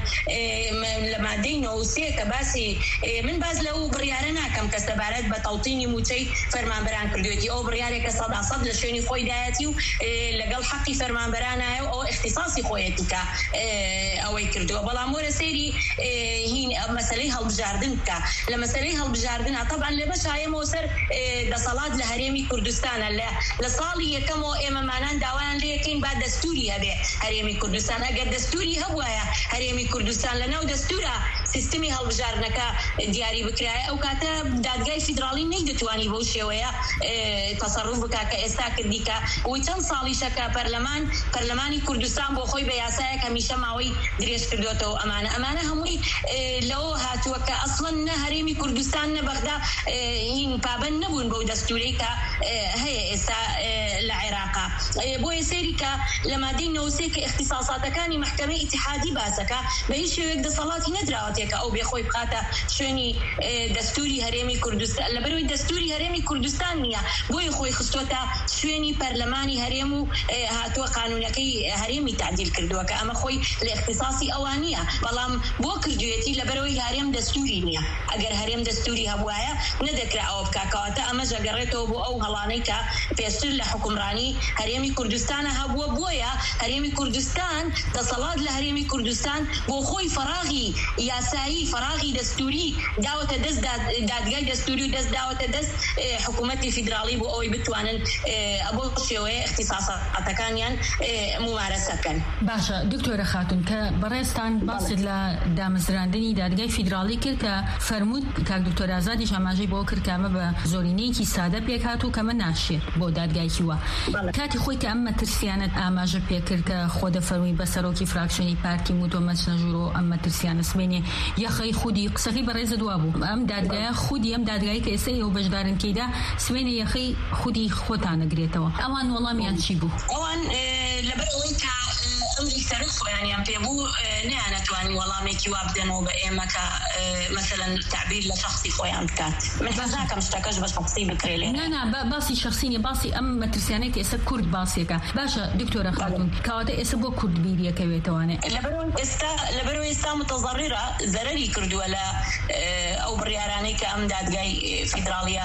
لە مادەی نۆسێ کە باسی من باز لەو بڕیارە ناکەم کە سەبارەت بە تەڵتینی موچەی فەرمانبەران کردوێتی، ئەو بڕیارێکە سەدا سەد لە شوێنی خۆی دایەتی و لەگەڵ حەقی فەرمانبەرانایە و ئەوە اختصاصی خۆیەتی کە ئەوەی کردووە. بەڵام وەرە سەیری هین مەسەلەی هەڵبژاردن بکە. لە مەسەلەی هەڵبژاردنە طبعا لە بەشایەمەوە سەر دەسەڵات لە هەرێمی کوردستانە لە ساڵی یەکەمەوە ئێمەمانان داوایان لێ یەکەین با دەستوری هەبێ هەرێمی کوردستان. ئەگەر دەستوری هەبوایە هەرێمی کوردستان لەناو دەستورە سیستمی هەڵبژاردنەکە دیاری بکرایە، ئەو کاتە دادگای فیدراڵی نەیدەتوانی بەو شێوەیە تەسەڕوف بکا کە ئێستا کردی کە وی چەند ساڵیشەکە پەرلەمان پەرلەمانی کوردستان بۆ خۆی بە یاسایەک هەمیشە ماوەی درێژ کردوێتەوە. ئەمانە ئەمانە هەمووی لەوە هاتووە کە ئەسڵەن نە هەرێمی کوردستان نە بەغدا هین پابەند نەبوون بەو دەستورەی کە هەیە ئێستا لە عێراقا. بۆیە سەیری کە لە مادەی نۆسێ کە اختصاصاتەکانی محکەمەی ئیتیحادی باسەکە بە هیچ شێوەیەک دەسەڵاتی نەدراوەتێکە ئەو بێخۆی بخاتە شوێنی دەستوری هەرێمی کوردستان، لەبەرەوەی دەستوری هەرێمی کوردستان نییە، بۆیە خۆی خستوەتە شوێنی پەرلەمانی هەرێم و هاتووە قانونەکەی هەرێمی تعدیل کردووە کە ئەمە خۆی لە اختصاصی ئەوان نییە، بەڵام بۆ کردوێتی لەبەرەوەی هەرێم دەستوری نییە. ئەگەر هەرێم دەستوری هەبوایە نەدەکرا ئەوە بکاکەواتە ئەمە ژەگەڕێتەوە بۆ ئەو هەڵانەی کە پێشتر لە حکومڕانی هەرێمی کوردستانە هەبووە. بۆیە هەرێمی کوردستان دەسەڵات لە هەرێمی کوردستان بۆ خۆی فەراغی یاسایی فەراغی دەستوری داوەتە دەست دادگای دەستوری و دەست داوەتە دەست حکوومەتی فیدراڵی بۆ ئەوەی بتوانن بۆ شێوەیە اختصاصاتەکانیان ممارەسەکەن. باشە دکتۆرە خاتون کە بەڕێستان باست لە دامەزراندنی دادگای فیدراڵی کرد کە فەرموود کاک دکتۆر ئازادیش ئاماژەی بۆ کرد کە ئەمە بە زۆرینەیەکی سادە پێک هات و کەمە ناشێت بۆ دادگایکی وە. کاتی خۆی کە ئەم مەترسیانت ئاماژە پێ کرد کە خۆ دەفەرمووی بە سەرۆکی فراکسیۆنی پارتی موتۆ مەچنە ژوورۆ ئەم مەترسیانە سمێنێ یەخەی خودی قسەکەی بەڕێزە دوا بوو. ئەم دادگایە خودی ئەم دادگایی کە ئێستا ئێوە بەشدارن کەیدا سمێنێ یەخەی خودی خۆتان نەگرێتەوە. ئەوان وەڵامیان چی بوو؟ ئەوان لەبەر ئەوەی کە ئەمری سەرۆک خۆیانیان پێبوو نەیانەتوانی وەڵامێکی وا بدەنەوە بە ئێمە کە مەسەلەن تعبیر لە شخصی خۆیان بکات. من حەز ناکەم شتەکەش بە شخصی بکرێ لێ. نا نا باسی شخصی نیە، باسی ئەم مەترسیانەی کە ئێستا کورد باسیەکە. باشە دکتۆرە خاتون کەواتە ئێستا بۆ کورد بیریەکەوێتەوانێ لەبەرەوەی ئێستا لەبەرەوەی ئێستا متەزەڕیرە زەرەری کردووە لە ئەو بڕیارانەی کە ئەم دادگای فیدراڵیە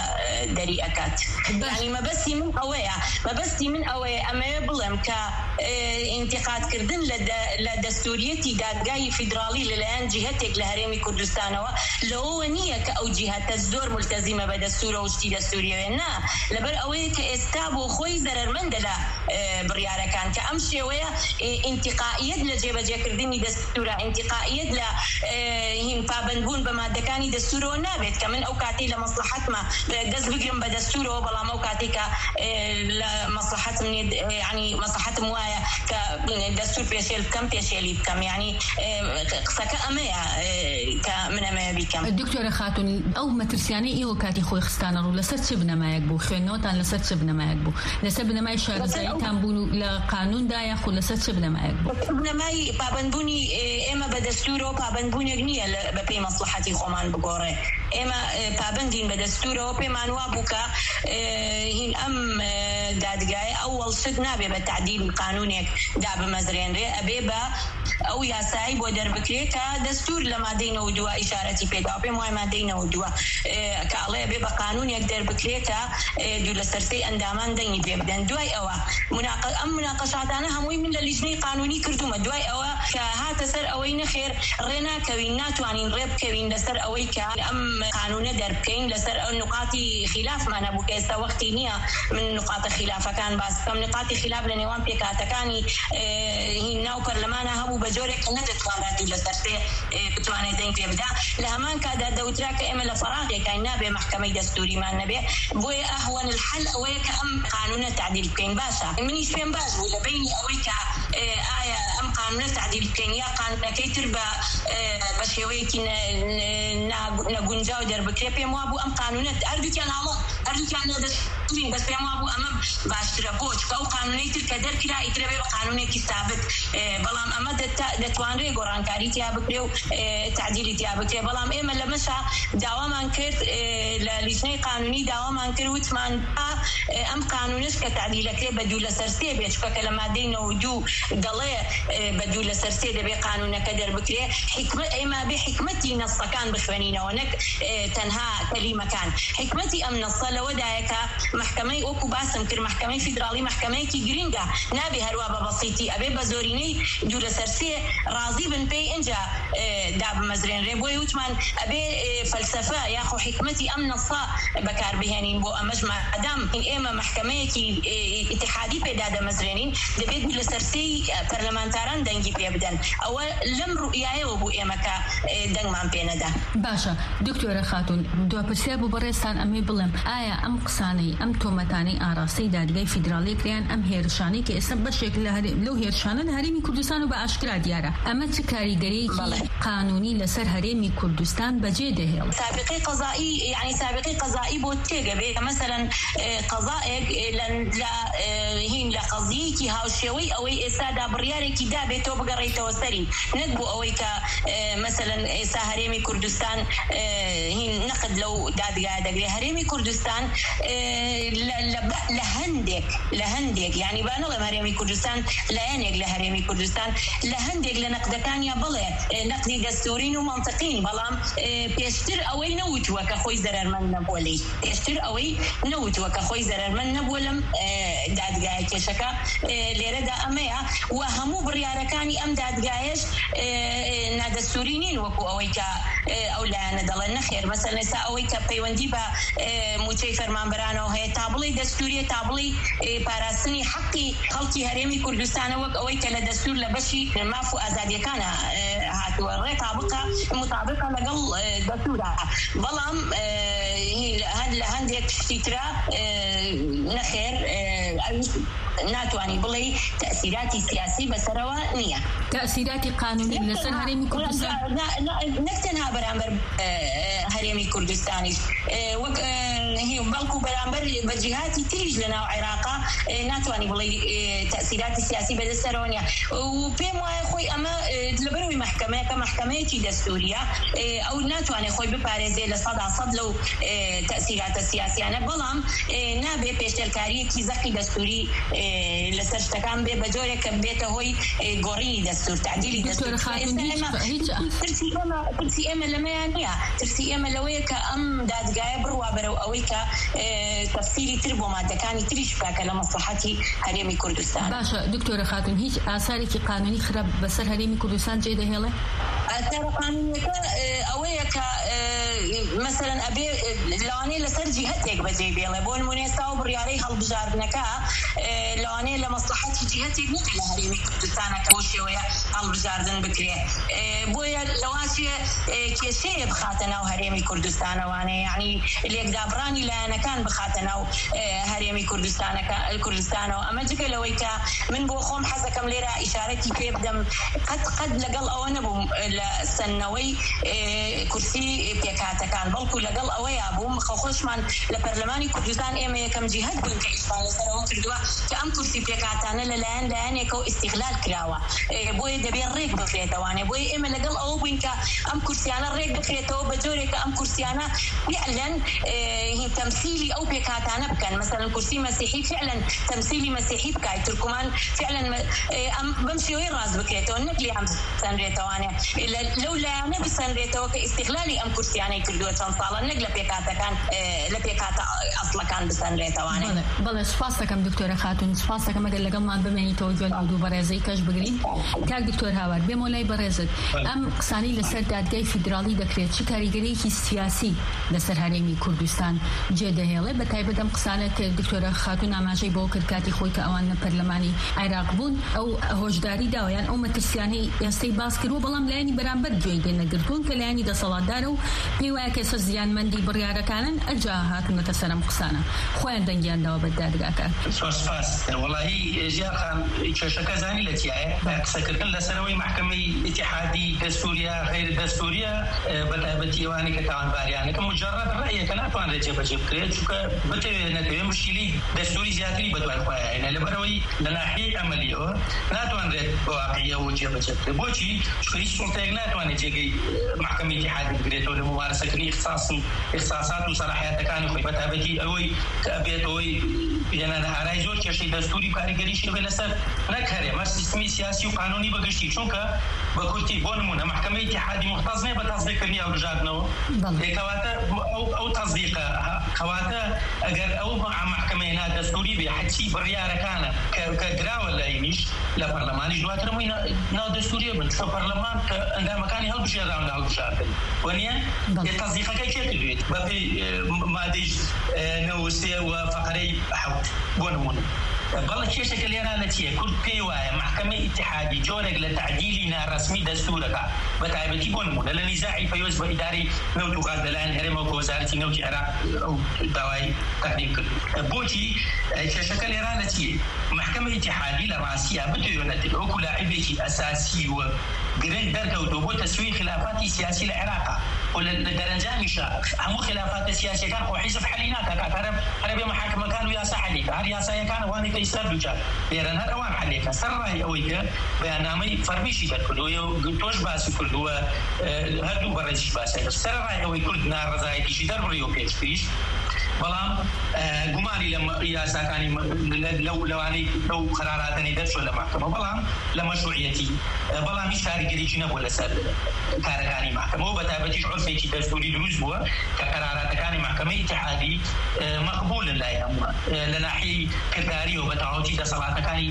دەری ئەکات ینی مەبەستی من ئەوەیە مەبەستی من ئەوەیە ئەمەیە بڵێم کە ئینتیقادکردن لە دەستوریەتی دادگای فیدراڵی لەلایەن جیهەتێک لە هەرێمی کوردستانەوە لەوە نییە کە ئەو جیهەتە زۆر ملتەزیمە بە دەستورە و شتی دەستوریەوە نا لەبەر ئەوەیە کە ئێستا بۆ خۆی زەرمەندە لە بڕیارەکان کە ئەم شێوەیە ئینتیقائیەت لە جێبەجێکردنی دەستورە ئینتیقائیەت لە هین پابندبوون بە مادەکانی دەستورەوە نابێت کە من ئەو کاتەی لە مەسلحەتمە دەست بگرم بە دەستورەوە بەڵام ئەو کاتێکە لە مەسلحەتم ینی مەسلحەتم وایە کە دەستور پێشێل بکەم پێشێلی بکەم ینی قسەکە ئەمەیە کە من ئەمەیە بیکەم. دکتۆرە خاتون ئەو مەترسیانەی ئێوە کاتی خۆی خستانە ڕوو لەسەر چ بنەمایەک بوو خوێندنەوەتان لەسەر چ بنەمایەک بوو لەسەر بنەمای شارەزاییتان بوون لە قانوندا یاخو لەسەر چ بنەمایەک بوو؟ بنەمای پابندبوونی ئێمە بە دەستورەوە پابندبوونێک نییە بە پێی مەسلحەتی خۆمان بگۆڕێ ئێمە پابندین بە دەستورەوە پێمان وا بوو کە هین ئەم دادگایە ئەوەڵ شت نابێ بە تعدیل قانونێک دابمەزرێنرێ ئەبێ بە ئەو یاسایی بۆ دەربکرێت کە دەستور لە مادەی نەوە دووە ئیشارەتی پێدا پێم وای مادەی نەوە دووە کاڵەیە بێ بە قانونێک دەربکرێت کە دوو لە سەرسەی ئەندامان دەنگی پێ بدەن. دوای ئەوە ئەم مناقەشاتانە هەمووی من لە لیژنەی قانونی کردومە دوای ئەوە کە هاتە سەر ئەوەی نەخێر ڕێناکەوین ناتوانین ڕێ بکەوین لەسەر ئەوەی کە ئەم قانونە دەربکەین لەسەر ئەو نقاتی خلافمان هەبوو کە ئێستا وەختی نییە من نقاتە خلافەکان باس بکەم. نقاتی خلاف لە نێوان پێکاتەکانی ناو پەرلەمانە هەبوو بە جۆرێک نەدەتوانێت دوو لە سەرسێ بتوانێت دەنگ پێ بدا لە هەمان کادا دەوترا کە ئێمە لە فەراغێکای نابێ محکەمەی دەستوریمان نەبێ بۆیە ئەهوەن الحەل ئەوەیە کە ئەم قانونە تعدیل بکەین. باشە منیش پێم باش بوو لە بینی ئەوەی کە ئایا ئەم قانونە تعدیل بکەین یا قانونەکەی تر بە شێوەیەکی نەگونجاو دەربکرێ پێم وا بوو ئەم قانونە هەردووکیان هەڵە هەردووکیان دەستورین بەس پێم وا بوو ئەمە باشترە بۆ چکە ئەو قانونەی تر کە دەرکرا ئیترە بێ بە قانونێکی ثابت بەڵام ئەمە دەتوانرێ گۆڕانکاری تیا بکرێ و تعدیلی تیا بکرێ بەڵام ئێمە لە مەشا داوامان کرد لە لیژنەی قانونی داوامان کرد وتمان ئەم قانونش کە تعدیلەکرێ بە دوو لە سەرسێ بێت چکە کە لە مادەی نەوە دوو دەڵێ بە دوو لە سەرسێ دەبێ قانونەکە دەربکرێ ئێمە بێ حکمەتی نەسەکان بخوێنینەوە نەک تەنها کەلیمەکان. حکمەتی ئەم نەسە لەوەدایە کە محکەمەی وەکو باسم کرد محکەمەی فیدراڵی محکەمەیەکی گرینگە نابێ هەروە بە بەسیتی ئەبێ بە زۆرینەی دوو لە سەرسێ ڕازی بن پێی ئینجا دابمەزرێنرێ بۆی وتمان ئەبێ فەلسەفە یاخۆ حکمەتی ئەم نەسە بەکاربهێنین بۆ ئەمەش مادام ئێمە محکەمەیەکی ئیتیحادی پێدا دەمەزرێنین دەبێت لە سەرسەی پەرلەمانتاران دەنگی پێ بدەن ئەوە لەم ڕوئیایەوە بوو ئێمە کە دەنگمان پێ نەدا. باشە دکتۆرە خاتون دوپرسیار بوو بەڕێستان ئەمێ بڵێم ئایا ئەم قسانەی ئەم تۆمەتانەی ئاراستەی دادگای فیدراڵی کریان ئەم هێرشانەی کە ئێستا بەشێک لەو هێرشانە لە هەرێمی کوردستان و بە ئاشکرا دیارە ئەمە چ کاریگەریەکی قانونی لەسەر هەرێمی کوردستان بەجێ دەهێڵ؟ سابقەی قەزایی یعنی سابقەی قەزایی بۆ تێگەبێت مثلا قەزایەک هین لە قەزیەکی هاوشێوەی ئەوەی ئێستادا بڕیارێکی دابێتەوە بگەڕێتەوە سەری نەک بۆ ئەوەی کە مثلا ئێستا هەرێمی کوردستان هین نەقد لەو دادگای دەگرێت هەرێمی کوردستان لە هەندێک لە هەندێک یعنی با نەڵێم هەرێمی کوردستان لایەنێک لە هەرێمی کوردستان لە هەندێک لە نەقدەکانیا بڵێ نەقدی دەستورین و منطقین بەڵام پێشتر ئەوەی نەوتووە کە خۆی زەرمەند نەبووە لی پێشتر ئەوەی نەوتووە کە خۆی زەرمەند نەبووە لەم دادگایە کێشەکە لێرەدا ئەمەیە و هەموو بڕیارەکانی ئەم دادگایش نادەستوری نین وەکو ئەوەی کە ئەو لایەنە دەڵێن نەخێر مەسەڵەن ئێستا ئەوەی کە پەیوەندی بە موچەی فەرمانبەرانەوە هەیە تا بڵێ دەستوریە تا بڵێ پاراستنی حەقی خەڵکی هەرێمی کوردستانە وەک ئەوەی کە لە دەستور لە بەشی ماف و ئازادیەکانە هاتووە ڕێ تابقە مطابقە لەگەڵ دەستورە بەڵام هەند لە هەندێک شتی ترا نەخێر ناتوانانی بڵێ تأثیراتی سیاسی بەسەرەوە نییە تأثیراتی قانونی لەسەر هەرێمی کوردستان نەک تەنها بەرامبەر هەرێمی کوردستانیش وەک بەڵکو بەرامبەر بە جیهاتی تریش لە ناو عێراقا ناتوانانی بڵێ تأثیراتی سیاسی بەدەستەرەوە نییە و پێم وایە خۆی ئەمە لەبەرەوەی محکەمە كوردستان كمحكمة دستورية أو ناتواني خوي بباريزي لصدى صد لو تأثيرات السياسية أنا بلام نابي بيشتركارية كي زقي دستوري لسرشتكان بي بجورك بيته هوي قوري دستور تعديلي دستور ترسي إما ترسي إما لما يعني ترسي إما لويك أم داد جايبر وابرو أويك تفصيلي تربو ما دكاني تريش بكاك لمصلحتي هريمي كردستان. باشا دكتورة خاتون هيج آثاري كي قانوني خراب بسر هريمي كردستان جيدة هلا؟ آثار قانونية أويك مثلا أبي لاني لسر جهتك بجيبي الله بون مناسبة وبرياري هالبجارنكا لاني لمصلحتي جهتك نقل هريمي كردستان كوشي ويا هالبجاردن بكري بويا لواشي كيشي بخاتنا وهريمي كردستان وانا يعني اللي يقدابراني لأنا كان بخاتنا وهريمي كردستان كردستان أما جك لويك من بوخوم حزكم ليرا إشارتي في بدم قد قد لقل أو أنا بوم السنوي كرسي بيكاتا كان بلكو لقل أو يا بوم خوش من لبرلماني كردستان إما كم جهات بين كإشبال سرهم كردوا كأم كرسي بيكاتا أنا للآن لأن يكو استغلال كلاوة بوي دبي الريق بخيته وانا بوي إما لقل أو بين كأم كرسيانا الريق بخيته بجوري كأم كرسيانا فعلا هي تمثيلي أو بيكاتا أنا بكن مثلا كرسي مسيحي فعلا تمثيلي مسيحي بكاي تركمان فعلا أم بمشي وين راس بكيته نقلي عم سنريته وانا لولا أنا بسنريته كاستغلالي أم كرسيانا يكردوا تنصالا نقل بيكاتا كان لبيكاتا أصلا كان بسنريته وانا. بله بله سپاسكم دكتورة خاتون سپاسكم اگر لگم ما بمینی توجه العدو برازی کاش بگرین کاک دکتور هاورد بمولای برازد ام قسانی لسر دادگاه فدرالی دکرێت چ کاریگەریەکی سیاسی لەسەر هەرێمی کوردستان جێدەهێڵێ بە تایبەت ئەم قسانە کە دکتۆرە خاتون ئاماژەی بۆ کرد کاتی خۆی کە ئەوان لە پەرلەمانی عێراق بوون ئەو هۆشداری داوایان ئەو مەترسیانەی ئێستەی باس کردووە بەڵام لایەنی بەرامبەر گوێی دێنەگرتوون کە لایەنی دەسەڵاتدارە و پێی وایە کە ئێستا زیانمەندی بڕیارەکانن ئەجا هاتنەتە سەر ئەم قسانە خۆیان دەنگیانداوە بە دادگاکە. سپاس وەڵاهی ژیان خان کێشەکە زانی لە چیایە قسەکردن لەسەرەوەی محکەمەی ئیتیحادی دەستوریە غیر دەستوریە بەتایبەتی ئەوانەی کە تاوانباریانەکە مجرد ڕەیەکە ناتوانرێت جێبەجێ بکرێت چونکە بتەوێت نەتەوێت مشکلی دەستوری زیاتری بەدوای خۆیانە لەبەرەوەی لە ناحیەی ئەمەلیەوە ناتوانرێت بە واقعیەوە جێبەجێ بکرێت بۆچی چونکە هیچ سوڵتەیەک ناتوانێت جێگەی محکەمەی ئیتیحادی بگرێتەوە لە ممارسەکردنی اختصاص و اختصاصات و سەلاحیەتەکانی خۆی بەتایبەتی ئەوەی کە ئەبێتەوەی هێنانە ئارای زۆر کێشەی دەستوری و کاریگەریشی بێت لەسەر نەکەرێ مە سیستمی سیاسی و قانونی بەگشتی چونکە بە کورتی بۆ نمونە محکەمەی ئیتیحادی مختص نیە بە تەصدیقکردنی هەڵبژاردنەوە کەواتە ئەو تەصدیقە کەواتە ئەگەر ئەو محکەمەی نادەستوری بێ حەچی بڕیارەکانە کە دراوە لایەنیش لە پەرلەمانیش دواتر ئەمەی نادەستوریە بن چونکە پەرلەمان کە ئەندامەکانی هەڵبژێراون لە هەڵبژاردن وەنیە تەصدیقەکەی کێ کردوێت بەپێی مادەی نەوە سێ و فەقەرەی حەوت بۆ نمونە بەڵێ کێشێکە لێرانە چییە کورد پێی وایە محکەمەی ئیتیحادی جۆرێک لە تعدیلی ناڕەسمی دەستورەکە بەتایبەتی بۆ نمونە لە نیزاعی پەیوەست بە ئیدارەی نەوت و غاز لەلایەن هەرێمەوە کە وەزارەتی نەوتی عێراق ئەو داوای تەقدیم کرد بۆچی کێشەکە لێرانە چییە محکەمەی ئیتیحادی لە ڕاستیە بتوێنێت وەکو لاعبێکی ئەساسی و گرنگ دەرکەوتەوە بۆ تەسویەی خلافاتی سیاسی لە عێراقا و لە دەرەنجامیشە هەموو خلافاتە سیاسیەکان خۆ حیزب حەلی ناکات کاتارە هەرێ محاکمەکان و یاسا حەلیکە هەر یاسایەکان ئەوانێک کە ئێستا دووچار لێرەن هەر ئەوان حەلێکە سەرڕای ئەوەی کە بەیاننامەی فەرمیشی دەرکردووە تۆش باسی کردووە هەردوو بەڕێزیش باسی کرد سەرڕای ئەوەی کورد ناڕەزایەتیشی دەربڕی و پێشتریش بەڵام گومانی لە یاساکانی لەوانەی لەو قەراراتەی دەرچۆ لە محکەمە بەڵام لە مەشروعیەتی بەڵام هیچ کاریگەریی نەبووە لەسەر کارەکانی محکەمەوە بەتایبەتیش عورفێکی دەستوری دروست بووە کە قەراراتەکانی محکەمەی ئیتیحادی مەقبولن لای هەمووان لە ناحیەی کردداری و بەتەواوەتی دەسەڵاتەکانی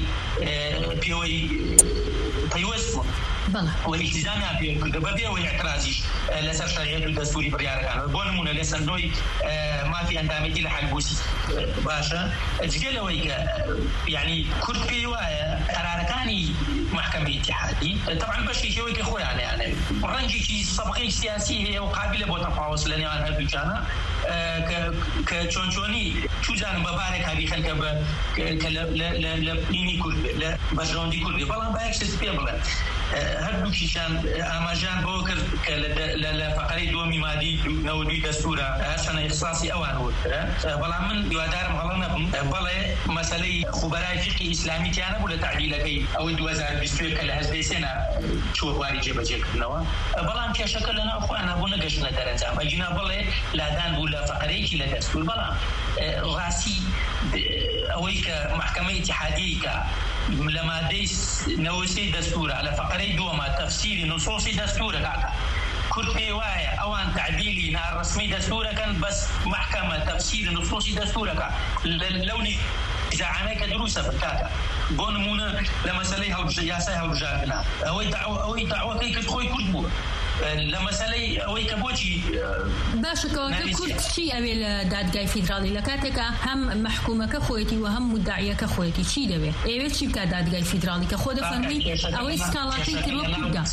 پێوەی پەیوەست بوون و ئیلتیزامیان پێ کردە بەبێەوەی اعترازیش لەسەر شەریعەت و دەستوری بڕیارەکانەوە بۆ نمونە لە سندۆی مافی ئەندامێتی لە حەلبووسی باشە جگەلەوەی کە یعنی کورد پێی وایە قەرارەکانی محکەمەی ئیتیحادی طبعا بەشێکەوەی کە خۆیانە یانێ ڕەنگێکی سەبقەی سیاسی هەیە و قابلە بۆ تەفاوت لە نێوان هەردووچانە کە چۆن چۆنی چوزانم بەبارێک هەریخەن کە لە بینی کورد لە بەشڕەوەندی کورد بەڵام با یەکشت پێ بڵێن هەردووکیشان ئاماژیان بۆ کرد کە لە فەقەرەی دووەمی مادی نەودووی دەستورە هەسەنە ئیخساسی ئەوان وترە بەڵام من هیوادارم هەڵە نەبم بەڵێ مەسەلەی خوبەرای فقی ئیسلامی تیانە بوو لە تعدیلەکەی ئەوەی دوو هەزار و بیست و یەک کە لە هەزبەی سێنا چووە بواری جێبەجێکردنەوە بەڵام کێشەکە لەناو خۆیانە بوو نەگەشتنە دەرەنجام ئەجینا بڵێ لادان بوو لە فەقەرەیەکی لە دەستور بەڵام ڕاستی ئەوەی کە محکەمەی ئیتیحادیەی کە لە مادەی نەوەسەی دەستورە لە فەقەرەی دووەمە تەفسیری نصوصی دەستورە کاکە کورد پێی وایە ئەوان تعدیلی ناڕسمی دەستورەکەن بەس محکەمە تەفسیری نصوصی دەستورەکە لەونی زعامەی کە دروستە بکاتە بۆ نمونە لە مەسەلەی یاسای هەڵبژاردنە ئەوەی ئەوەی داواکەی کرد خۆی کورد بووە لە مەسەلەی ئەوەی کە بۆچی باشەکەوەکە کورد چی ئەوێ لە دادگای فیدراڵی لە کاتێکە هەم محکومەکە خۆیەتی و هەم مدعیەکە خۆیەتی چی دەوێت ئێوێ چی بکات دادگای فیدراڵی کە خۆ دەفەرمی ئەوەی سکاڵاتی کردوە کوردە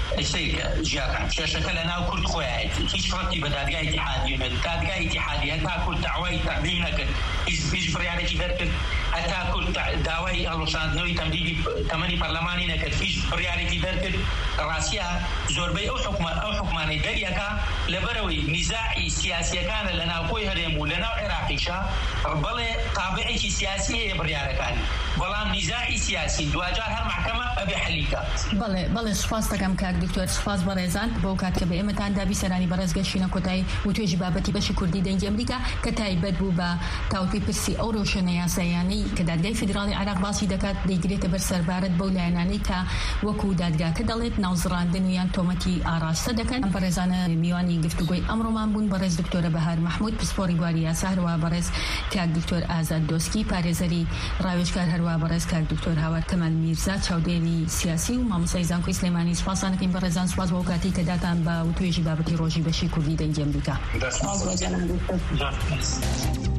ژیاکان کێشەکە لە ناو کورد خۆیەتی هیچ ڕەتی بە دادگای ئیتیحادیە نەدرێت دادگای ئیتیحادیە هەتا کورد داوای تعدیل نەکرد هیچ بڕیارێکی دەرکرد هەتا کورد داوای هەڵوەشاندنەوەی تەمدیدی تەمەنی پەرلەمانی نەکرد هیچ بڕیارێکی دەرکرد ڕاستیە زۆربەی ئەو ئەو حکومانەی دەریەکە لەبەرەوەی نیزاعی سیاسیەکانە لە ناوخۆی هەرێم و لە ناو عێراقیشە بەڵێ تابعێکی سیاسی هەیە بڕیارەکانی بەڵام نیزاعی سیاسی دوجار هەر محکەمە ئەبێ حەلیکە بەڵێ بەڵێ سوپاس دەکەم کاک دکتۆر سوپاس بەڕێزان بۆ کات کە بە ئێمەتان دابی سەرانی بەڕێزگەشتنە کۆتایی و توێژی بابەتی بەشی کوردی دەنگی ئەمریکا کە تایبەت بوو بە تاوتوی پرسی ئەو ڕۆشنە یاسایانەی کە دادگای فیدراڵی عێراق باسی دەکات دەیگرێتە بەر سەربارەت بەو لایەنانەی کە وەکو دادگاکە دەڵێت ناوزڕاندن و یان تۆمەتی ئاڕاستە دەکەن ئەم بەڕێزانە میوانی گفتوگۆی ئەمڕۆمان بوون بەڕێز دکتۆرە بەهار مەحموود پسپۆڕی گواری یاسا هەروە بەڕێز کاک دکتۆر ئازاد دۆسکی پارێزەری ڕاوێژکار هەروە بەڕێز کاک دکتۆر هاوار کەمال میرزا چاودێری سیاسی و مامۆستای زانکۆی سلێمانی سوپاسانەکەین بەڕێزان سوپاس بۆ کاتی کە داتان بە و توێژی بابەتی ڕۆژی بەشی کوردی دەنگی ئەمریکا.